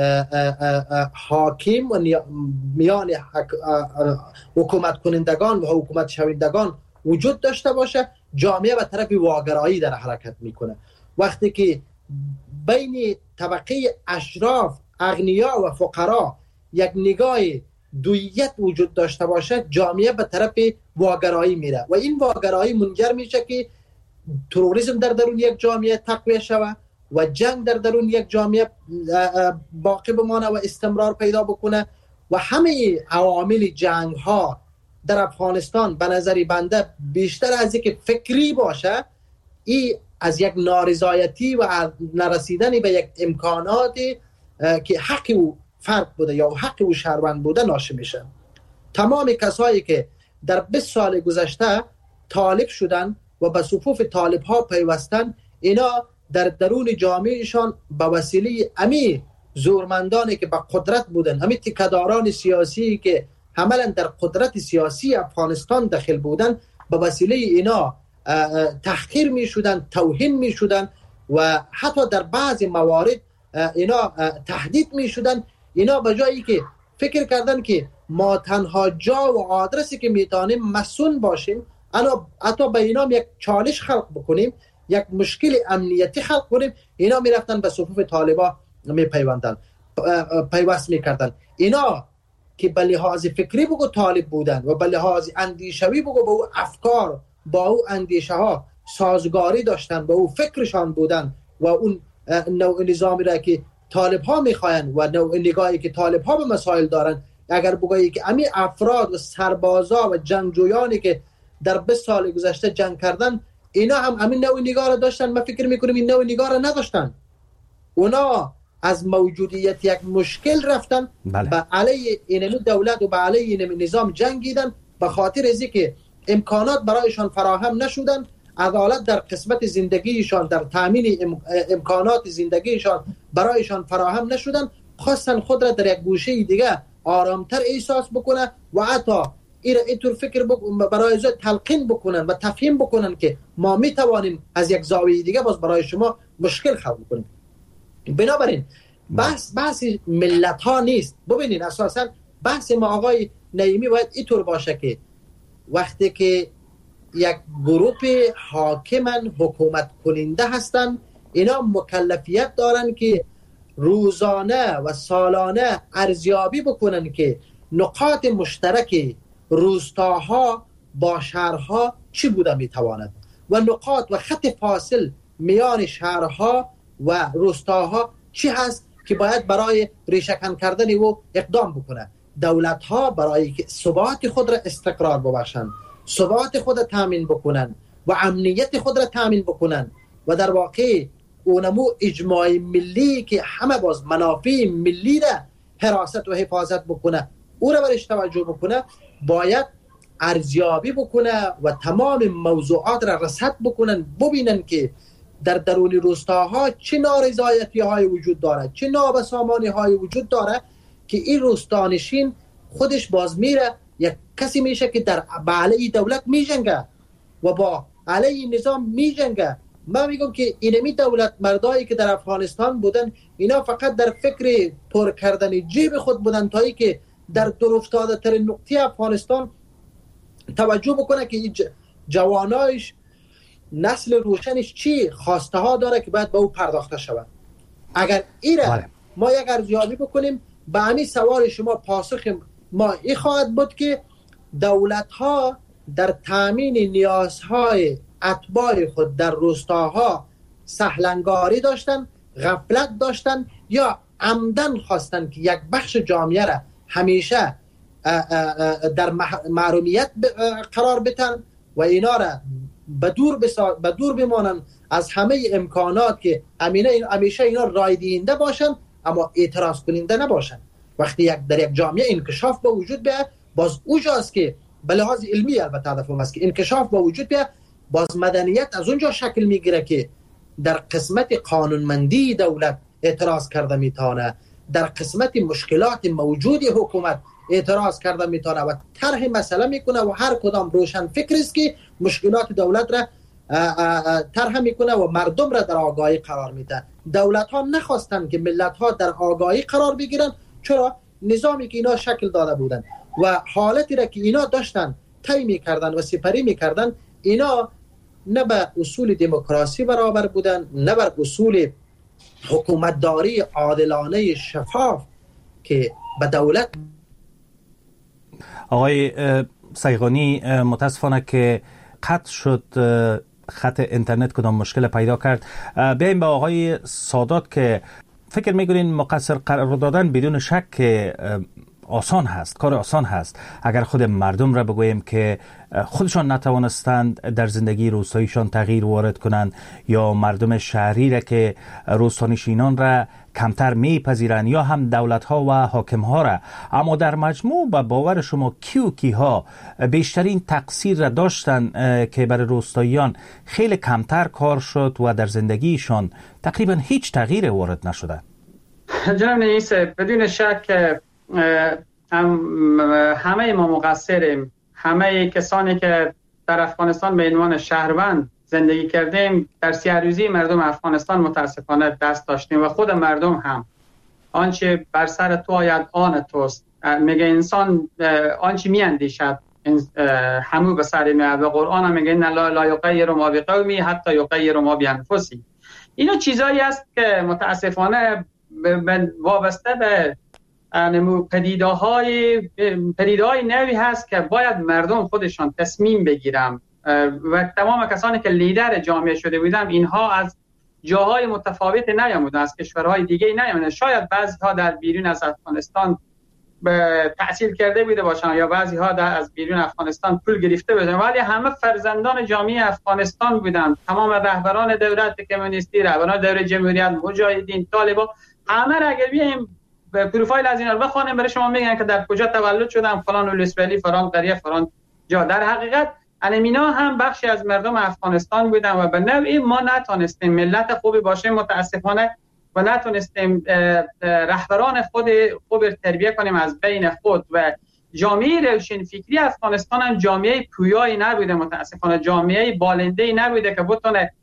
حاکم و میان حکومت کنندگان و حکومت شوندگان وجود داشته باشه، جامعه به طرف واگرایی در حرکت میکنه. وقتی که بین طبقه اشراف، اغنیا و فقرا یک نگاه دویت وجود داشته باشه، جامعه به طرف واگرایی میره و این واگرایی منجر میشه که تروریسم در درون یک جامعه تقویت شود و جنگ در درون یک جامعه باقی بمانه و استمرار پیدا بکنه و همه عوامل جنگ ها در افغانستان به نظر بنده بیشتر از اینکه فکری باشه، این از یک نارضایتی و نرسیدن به یک امکانات که حق او فرد بوده یا حق او شهروند بوده ناشی میشه. تمام کسایی که در 20 سال گذشته طالب شدن و به صفوف طالب ها پیوستن، اینا در درون جامعهشان به وسیله امی زورمندانی که به قدرت بودن، امی تکداران سیاسی که عملا در قدرت سیاسی افغانستان داخل بودن، به وسیله اینا تحقیر می شدن، توهین می شدن و حتی در بعض موارد اینا تهدید می شدن. اینا به جایی که فکر کردن که ما تنها جا و آدرسی که میتونیم مسئول باشیم، حتی به اینا یک چالش خلق بکنیم، یک مشکل امنیتی خلق کنیم، اینا میرفتن به صفوف طالبا پیوست میکردن. اینا که به لحاظ فکری بگو طالب بودن و به لحاظ اندیشوی بگو با او افکار، با او اندیشه ها سازگاری داشتن، با او فکرشان بودن و اون نوع نظامی را که طالب ها میخواین و نوع نگاهی که طالب ها به مسائل دارن، اگر بگویی که امی افراد و سربازا و جنگجویانی که در 20 سال گذشته جنگ کردن، اینا هم همین نوع نگاه را داشتن، من فکر میکنم این نوع نگاه را نداشتن. اونا از موجودیت یک مشکل رفتن، به علیه این دولت و به علیه این نظام جنگیدن، به خاطر از اینکه امکانات برایشان فراهم نشدن، عدالت در قسمت زندگیشان، در تامین امکانات زندگیشان برایشان فراهم نشدن، خواستن خود را در یک گوشه دیگه آرامتر احساس بکنه و حتی اینطور فکر برای تلقین بکنن و تفهیم بکنن که ما میتوانیم از یک زاویه دیگه باز برای شما مشکل خلق کنیم. بنابراین بحث ملت ها نیست. ببینین اساسا بحث ما آقای نعیمی باید اینطور باشه که وقتی که یک گروه حاکمن، حکومت کننده هستن، اینا مکلفیت دارن که روزانه و سالانه ارزیابی بکنن که نقاط مشترک روستاها با شهرها چی بوده میتواند و نقاط و خط فاصل میان شهرها و روستاها چی هست که باید برای ریشه‌کن کردن او اقدام بکنه. دولت ها برای که ثبات خود را استقرار ببخشند، ثبات خود را تامین بکنن و امنیت خود را تامین بکنن و در واقع اونمو اجماع ملی که همه باز منافع ملی را حراست و حفاظت بکنه، او را برش توجه بکنه، باید ارزیابی بکنه و تمام موضوعات را رصد بکنن، ببینن که در درون روستاها چه نارضایتی های وجود داره، چه نابسامانی های وجود داره که این روستانشین خودش باز میره یک کسی میشه که در علیه دولت میجنگه و با علیه نظام میجنگه. من میگم که اینمی دولت مردایی که در افغانستان بودن، اینا فقط در فکر پر کردن جیب خود بودن، تایی که در دورافتاده ترین نقطه افغانستان توجه بکنه که جوانایش، نسل روشنش چی خواسته ها داره که باید به او پرداخته شود. اگر ایره ما یک ارزیابی بکنیم، به همین سوال شما پاسخ ما این خواهد بود که دولت ها در تامین نیازهای اتباع خود در روستاها سهلنگاری داشتن، غفلت داشتن، یا عمدن خواستن که یک بخش جامعه را همیشه در محرومیت قرار بدن و اینا را به دور بمانن از همه امکانات که همیشه اینا رای دهنده باشن اما اعتراض کننده نباشن. وقتی در یک جامعه انکشاف به وجود بیاد، باز اوجاست که به لحاظ علمی البته هدفم است که انکشاف به وجود بیاد، باز مدنیت از اونجا شکل میگیره که در قسمت قانونمندی دولت اعتراض کرده میتونه، در قسمت مشکلات موجود حکومت اعتراض کرده میتونه و طرح مسئله میکنه و هر کدام روشن فکر است که مشکلات دولت را طرح میکنه و مردم را در آگاهی قرار میده. دولت ها نخواستن که ملت ها در آگاهی قرار بگیرن، چرا؟ نظامی که اینا شکل داده بودن و حالتی را که اینا داشتن طی میکردن و سپری میکردن، اینا نه به اصول دموکراسی برابر بودن، نه بر اصول حکومتداری عادلانه شفاف که به دولت. آقای سیغانی، متاسفانه که قطع شد خط اینترنت، کدام مشکل پیدا کرد. بیاییم به آقای سادات که فکر می‌کنین مقصر قرار دادن بدون شک آسان هست، کار آسان هست. اگر خود مردم را بگوییم که خودشان نتوانستند در زندگی روستاییشان تغییر وارد کنند، یا مردم شهری را که روستانشینان را کمتر میپذیرند، یا هم دولت‌ها و حاکم‌ها را، اما در مجموع به باور شما کیها بیشترین تقصیر را داشتند که برای روستاییان خیلی کمتر کار شد و در زندگیشان تقریبا هیچ تغییر وارد نشده؟ جناب نئیس، بدون شک همه ما مقصریم. همه کسانی که در افغانستان به عنوان شهروند زندگی کردیم، در سیاه‌روزی مردم افغانستان متاسفانه دست داشتیم و خود مردم هم. آنچه بر سر تو آید آن توست. میگه انسان آنچه میاندیشد همو به سر میاد و قرآن هم میگه لا یغیر ما بقومی حتی یغیر ما بانفسهم. اینا چیزایی است که متاسفانه وابسته به پدیده‌های نوی هست که باید مردم خودشان تصمیم بگیرن و تمام کسانی که لیدر جامعه شده بودن، اینها از جاهای متفاوت نیامدن، از کشورهای دیگه نیامدن. شاید بعضی ها در بیرون از افغانستان تحصیل کرده بوده باشن یا بعضی ها از بیرون افغانستان پول گرفته بودن، ولی همه فرزندان جامعه افغانستان بودن. تمام رهبران دولت کمونیستی، رهبران دوره جمهوریت، مجاهدین، طالبان، همه را اگر بیایم پروفایل از اینا رو بخونیم برای شما میگن که در کجا تولد شدن، فلان ولسوالی، فلان قریه، فلان جا. در حقیقت اینا هم بخشی از مردم افغانستان بودن و به نوعی ما نتونستیم ملت خوبی باشیم متاسفانه و نتونستیم رهبران خوب تربیت کنیم از بین خود. و جامعه روشن فکری افغانستان هم جامعه پویایی نبوده متاسفانه، جامعه بالنده‌ای نبوده که بتونه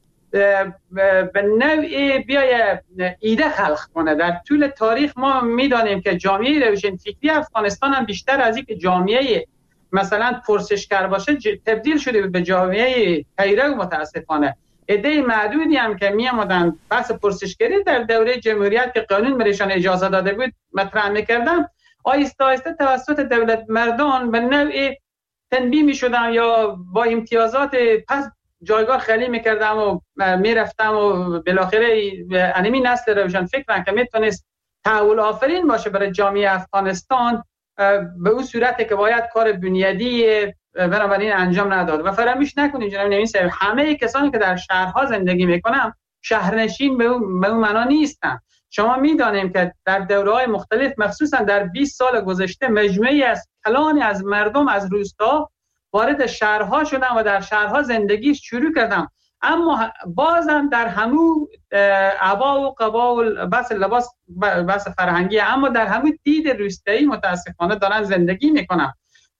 به نوعی بیایه ایده خلق کنه. در طول تاریخ ما میدانیم که جامعه روشن فکری افغانستان هم بیشتر از اینکه جامعه مثلا پرسشگر باشه تبدیل شده به جامعه پیرو متاسفانه. عده معدودی هم که میامدن بحث پرسشگری در دوره جمهوریت که قانون برایشان اجازه داده بود مطرح میکردن، آهسته آهسته توسط دولت مردان به نوعی تنبیه میشدن یا با امتیازات پس جایگاه خالی میکردم و میرفتم و بالاخره انمی نسل روشن فکرن که میتونست تحول آفرین باشه برای جامعه افغانستان به اون صورتی که باید کار بنیادی بنابراین انجام نداد. و فراموش نکنید جناب نوین صاحب، همه کسانی که در شهرها زندگی میکنن شهرنشین به اون معنا نیستن. شما میدانیم که در دوره‌های مختلف مخصوصا در 20 سال گذشته مجموعی از کلانی از مردم از روستا وارد شهرها شدن و در شهرها زندگی شروع کردن، اما بازم در همون عبا و قبا و بس لباس بس فرهنگی، اما در همون دید روستایی متاسفانه دارن زندگی میکنن.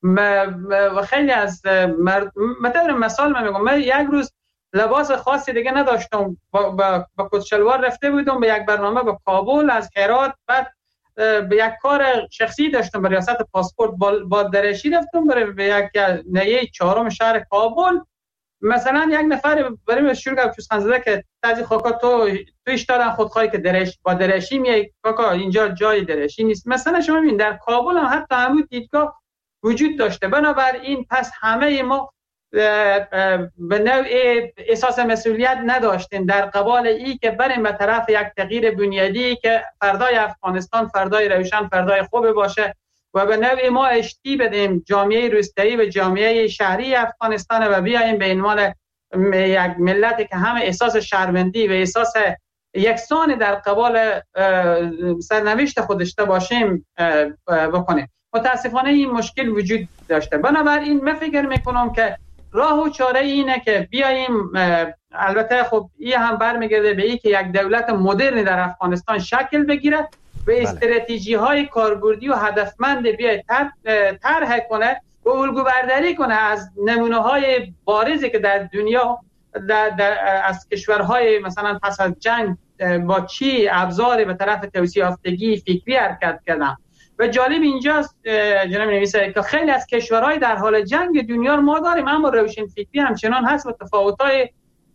و خیلی از مثال من میگم، من یک روز لباس خاصی دیگه نداشتم، با کت شلوار رفته بودم به یک برنامه به کابل از هرات، بعد به یک کار شخصی داشتم، به ریاست پاسپورت با درشی رفتم به یک نهیه 4 شهر کابل. مثلا یک نفر برای شروع کرد چوسخن زده که تازی خاکا تو اشتادن خودخواهی که با درشی میای کاکا اینجا جای درشی نیست. مثلا شما ببین در کابل هم حتی همون دیدگاه وجود داشته. بنابراین پس همه ما به نوع احساس مسئولیت نداشتیم در قبال ای که بریم به طرف یک تغییر بنیادی که فردای افغانستان فردای روشن، فردای خوب باشه و به نوع ما اشتی بدیم جامعه روستایی و جامعه شهری افغانستان و بیاییم به عنوان یک ملتی که همه احساس شهروندی و احساس یکسان در قبال سرنوشت خودش باشیم بکنیم. متاسفانه این مشکل وجود داشته. بنابراین من فکر میکنم که راه و چاره اینه که بیاییم، البته خب این هم برمیگرده به این که یک دولت مدرن در افغانستان شکل بگیره و استراتژی های کاربردی و هدفمند بیاید طرح کنه و الگو برداری کنه از نمونه های بارزی که در دنیا از کشورهای مثلا پس از جنگ با چی ابزاری به طرف توسعه یافتگی فکری حرکت کردن. و جالب اینجاست جناب نویسنده که خیلی از کشورهای در حال جنگ دنیا ما داریم اما روشن فکری همچنان هست و تفاوت‌های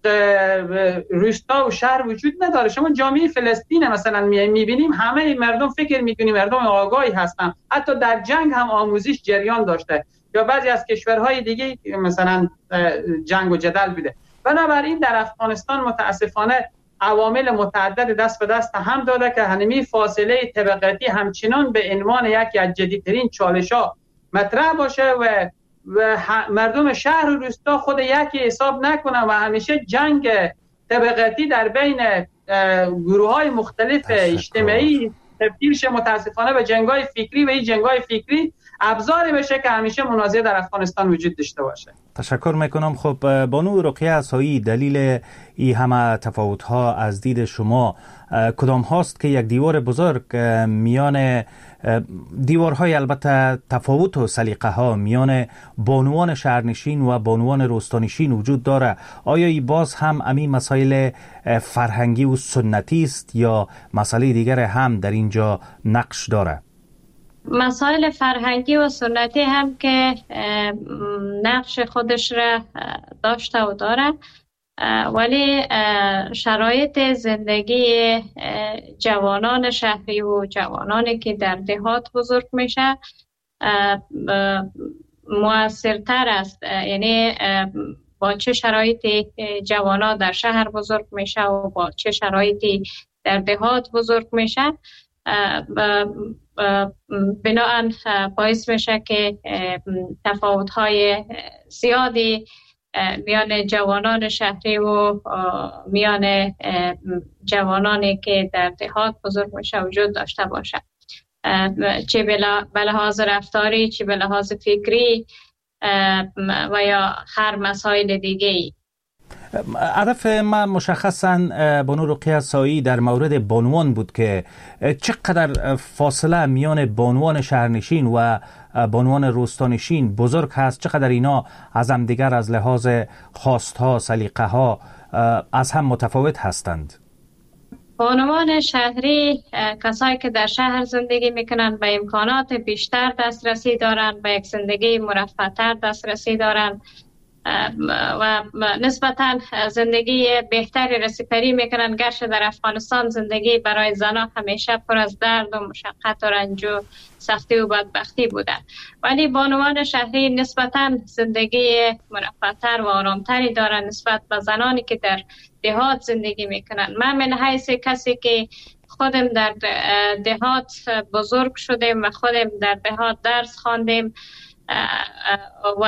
روستا و شهر وجود نداره. شما جامعه فلسطین مثلا می‌بینیم همه مردم فکر می‌کنیم مردم آگاهی هستن، حتی در جنگ هم آموزش جریان داشته، یا بعضی از کشورهای دیگه مثلا جنگ و جدل بوده. بنابراین در افغانستان متاسفانه عوامل متعدد دست به دست هم داده که همین فاصله طبقاتی همچنان به عنوان یکی از جدیدترین چالش‌ها مطرح باشه و مردم شهر و روستا خود یکی حساب نکنن و همیشه جنگ طبقاتی در بین گروه‌های مختلف اجتماعی تبدیل شه متاسفانه به جنگ‌های فکری و این جنگ‌های فکری ابزاری بشه که همیشه منازعه در افغانستان وجود داشته باشه. تشکر میکنم. خب بانو رقیه عصایی، دلیل این همه تفاوت‌ها از دید شما کدام هاست که یک دیوار بزرگ میان دیوارهای البته تفاوت و سلیقه ها میان بانوان شهرنشین و بانوان روستانشین وجود داره؟ آیا ای باز هم امی مسائل فرهنگی و سنتی است یا مسئله دیگر هم در اینجا نقش داره؟ مسائل فرهنگی و سنتی هم که نقش خودش را داشته و داره، ولی شرایط زندگی جوانان شهری و جوانانی که در دهات بزرگ میشه مؤثرتر است. یعنی با چه شرایطی جوانان در شهر بزرگ میشه و با چه شرایطی در دهات بزرگ میشه بناهن باعث میشه که تفاوت‌های زیادی میان جوانان شهری و میان جوانانی که در دهات بزرگ میشه وجود داشته باشه، چه به لحاظ رفتاری، چه به لحاظ فکری و یا هر مسائل دیگه ای. هدف من مشخصاً بانو رقیه عصایی در مورد بانوان بود که چقدر فاصله میان بانوان شهرنشین و بانوان روستانشین بزرگ هست، چقدر اینا از هم دیگر از لحاظ خواستها، سلیقه ها از هم متفاوت هستند. بانوان شهری کسایی که در شهر زندگی میکنن به امکانات بیشتر دسترسی دارن، به یک زندگی مرفه‌تر دسترسی دارن و نسبتاً زندگی بهتری رسیپری میکنن. گرچه در افغانستان زندگی برای زنان همیشه پر از درد و مشقت و رنج و سختی و بدبختی بوده، ولی بانوان شهری نسبتاً زندگی مرفه‌تر و آرامتری دارن نسبت به زنانی که در دهات زندگی میکنن. من من حیث کسی که خودم در دهات بزرگ شدیم و خودم در دهات درس خواندیم و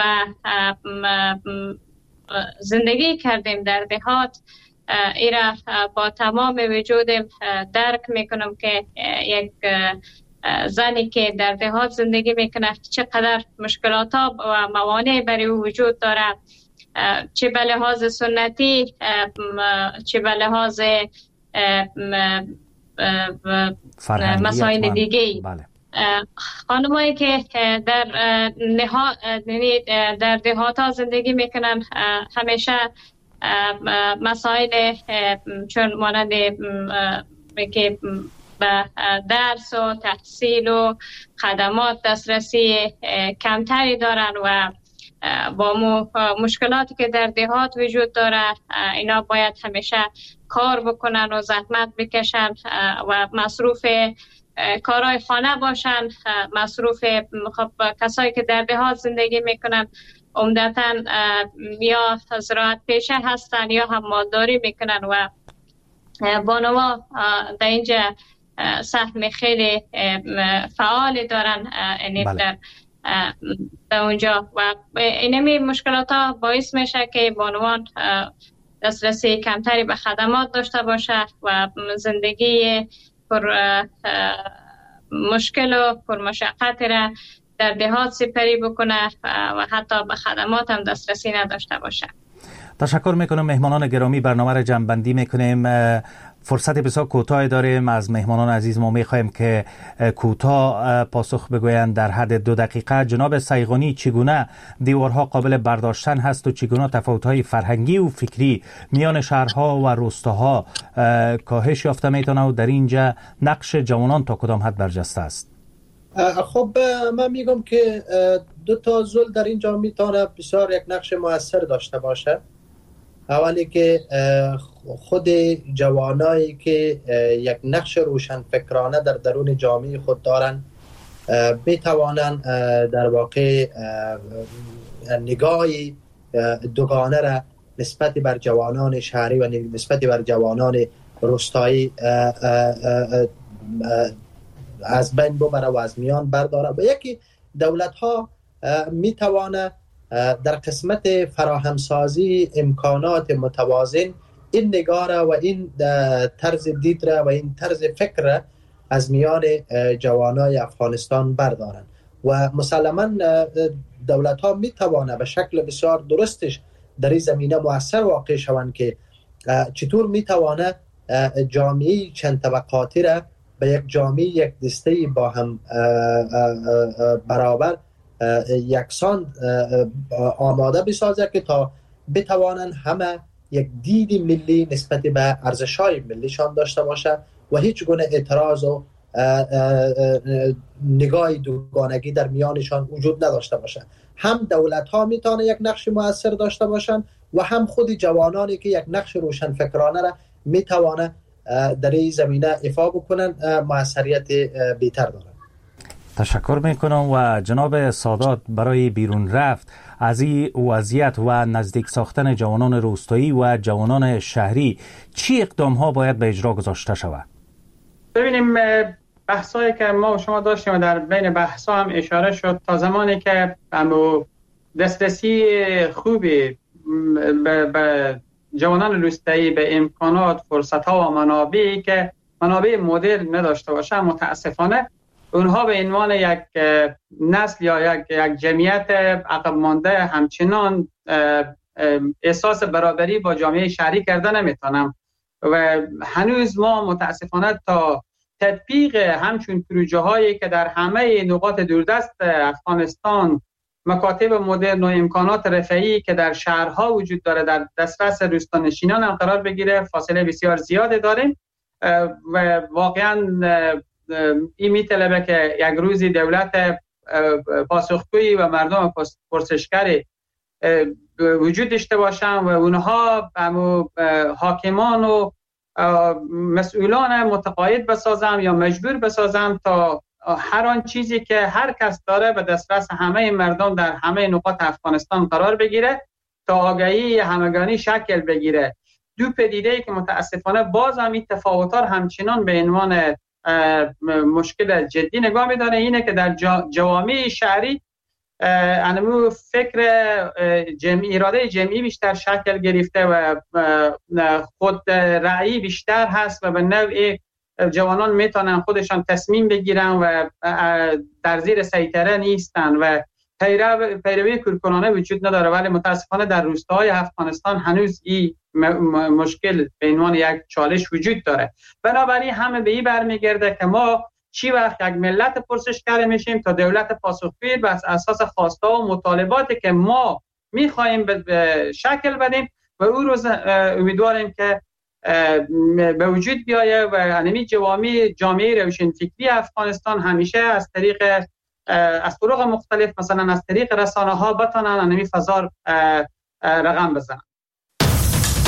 زندگی کردیم در دهات، ایرا با تمام وجودم درک میکنم که یک زنی که در دهات زندگی میکنه چقدر مشکلات و موانع برای وجود داره، چه به لحاظ سنتی چه به لحاظ مسائل دیگه. بله. خانمایی که در دهات ها زندگی میکنن همیشه مسائل چون مانند که به درس و تحصیل و خدمات دسترسی کمتری دارن و با مشکلاتی که در دهات وجود داره اینا باید همیشه کار بکنن و زحمت بکشن و مصروف کارهای خانه باشن. مصروف کسایی که در دهات زندگی میکنن عمدتاً یا زراعت پیشه هستن یا هم مالداری میکنن و بانوا در اینجا سهم خیلی فعال دارن در اونجا و اینمی مشکلات ها باعث میشه که بانوان دسترسی کمتری به خدمات داشته باشه و زندگی پر مشکل و پر مشقت را در دهات سپری بکنه و حتی به خدمات هم دسترسی نداشته باشه. تشکر میکنم مهمانان گرامی. برنامه را جمع‌بندی میکنیم. فرصت بسیار کوتاهی داریم. از مهمانان عزیز ما میخوایم که کوتاه پاسخ بگویند در حد 2 دقیقه. جناب سیغانی، چگونه دیوارها قابل برداشتن هست و چگونه تفاوت‌های فرهنگی و فکری میان شهرها و روستاها کاهش یافته میتونه و در اینجا نقش جوانان تا کدام حد برجسته است؟ خب من میگم که 2 تا زل در اینجا میتونه بسیار یک نقش مؤثر داشته باشه. اولی که خود جوانایی که یک نقش روشنفکرانه در درون جامعه خود دارن میتوانن در واقع نگاهی دوگانه را نسبت بر جوانان شهری و نسبت بر جوانان روستایی از بین ببره و از میان برداره. و یکی دولت ها میتوانه در قسمت فراهمسازی امکانات متوازن این نگاه را و این طرز دید را و این طرز فکر را از میان جوانای افغانستان بردارن و مسلما دولت ها میتوانه به شکل بسیار درستش در این زمینه مؤثر واقع شوند که چطور میتوانه جامعه چند طبقاتی را به یک جامعه یک دسته با هم برابر یکسان آماده بسازه که تا بتوانند همه یک دید ملی نسبت به ارزش‌های ملیشان داشته باشه و هیچ گونه اعتراض و نگاه دوگانگی در میانشان وجود نداشته باشه. هم دولت‌ها میتونه یک نقش مؤثر داشته باشند و هم خود جوانانی که یک نقش روشنفکرانه را میتونه در این زمینه ایفا بکنن موثریت بهتر دارن. تشکر میکنم. و جناب سادات، برای بیرون رفت از این وضعیت و نزدیک ساختن جوانان روستایی و جوانان شهری چی اقدام ها باید به اجرا گذاشته شود؟ ببینیم بحثایی که ما و شما داشتیم و در بین بحثا هم اشاره شد، تا زمانی که دسترسی خوبی به جوانان روستایی به امکانات، فرصت‌ها و منابعی که منابع مدرن نداشته باشن، متاسفانه اونها به عنوان یک نسل یا یک جمعیت عقب مانده همچنان احساس برابری با جامعه شهری کرده نمیتونم و هنوز ما متاسفانه تا تطبیق همچون پروژه هایی که در همه نقاط دوردست افغانستان مکاتب مدرن و امکانات رفاهی که در شهرها وجود داره در دسترس روستانشینان هم قرار بگیره فاصله بسیار زیاده داریم و واقعا این میطلبه که یک روزی دولت پاسخگویی و مردم پرسشگری وجود داشته باشن و اونها حاکمان و مسئولان متقاعد بسازم یا مجبور بسازم تا هر آن چیزی که هر کس داره به دسترس همه مردم در همه نقاط افغانستان قرار بگیره تا آگاهی همگانی شکل بگیره. دو پدیده‌ای که متاسفانه باز هم این تفاوت‌ها همچنان به عنوان مشکل جدی نگاه می‌داره اینه که در جوامع شهری انمو فکر جمعی، اراده جمعی بیشتر شکل گرفته و خود رأیی بیشتر هست و به نوعی جوانان میتونن خودشان تصمیم بگیرن و در زیر سیطره نیستن و پیروی کورکورانه وجود نداره. ولی متاسفانه در روستاهای افغانستان هنوز این مشکل به عنوان یک چالش وجود داره. بنابراین همه به این برمیگرده که ما چی وقت یک ملت پرسشگر میشیم تا دولت پاسخگوی بر اساس خواسته و مطالباتی که ما میخوایم به شکل بدیم و او روز امیدواریم که به وجود بیایه و انمی جامعه روشنفکری افغانستان همیشه از طرق مختلف، مثلا از طریق رسانه ها بتانن انمی فضا رقم بزنن.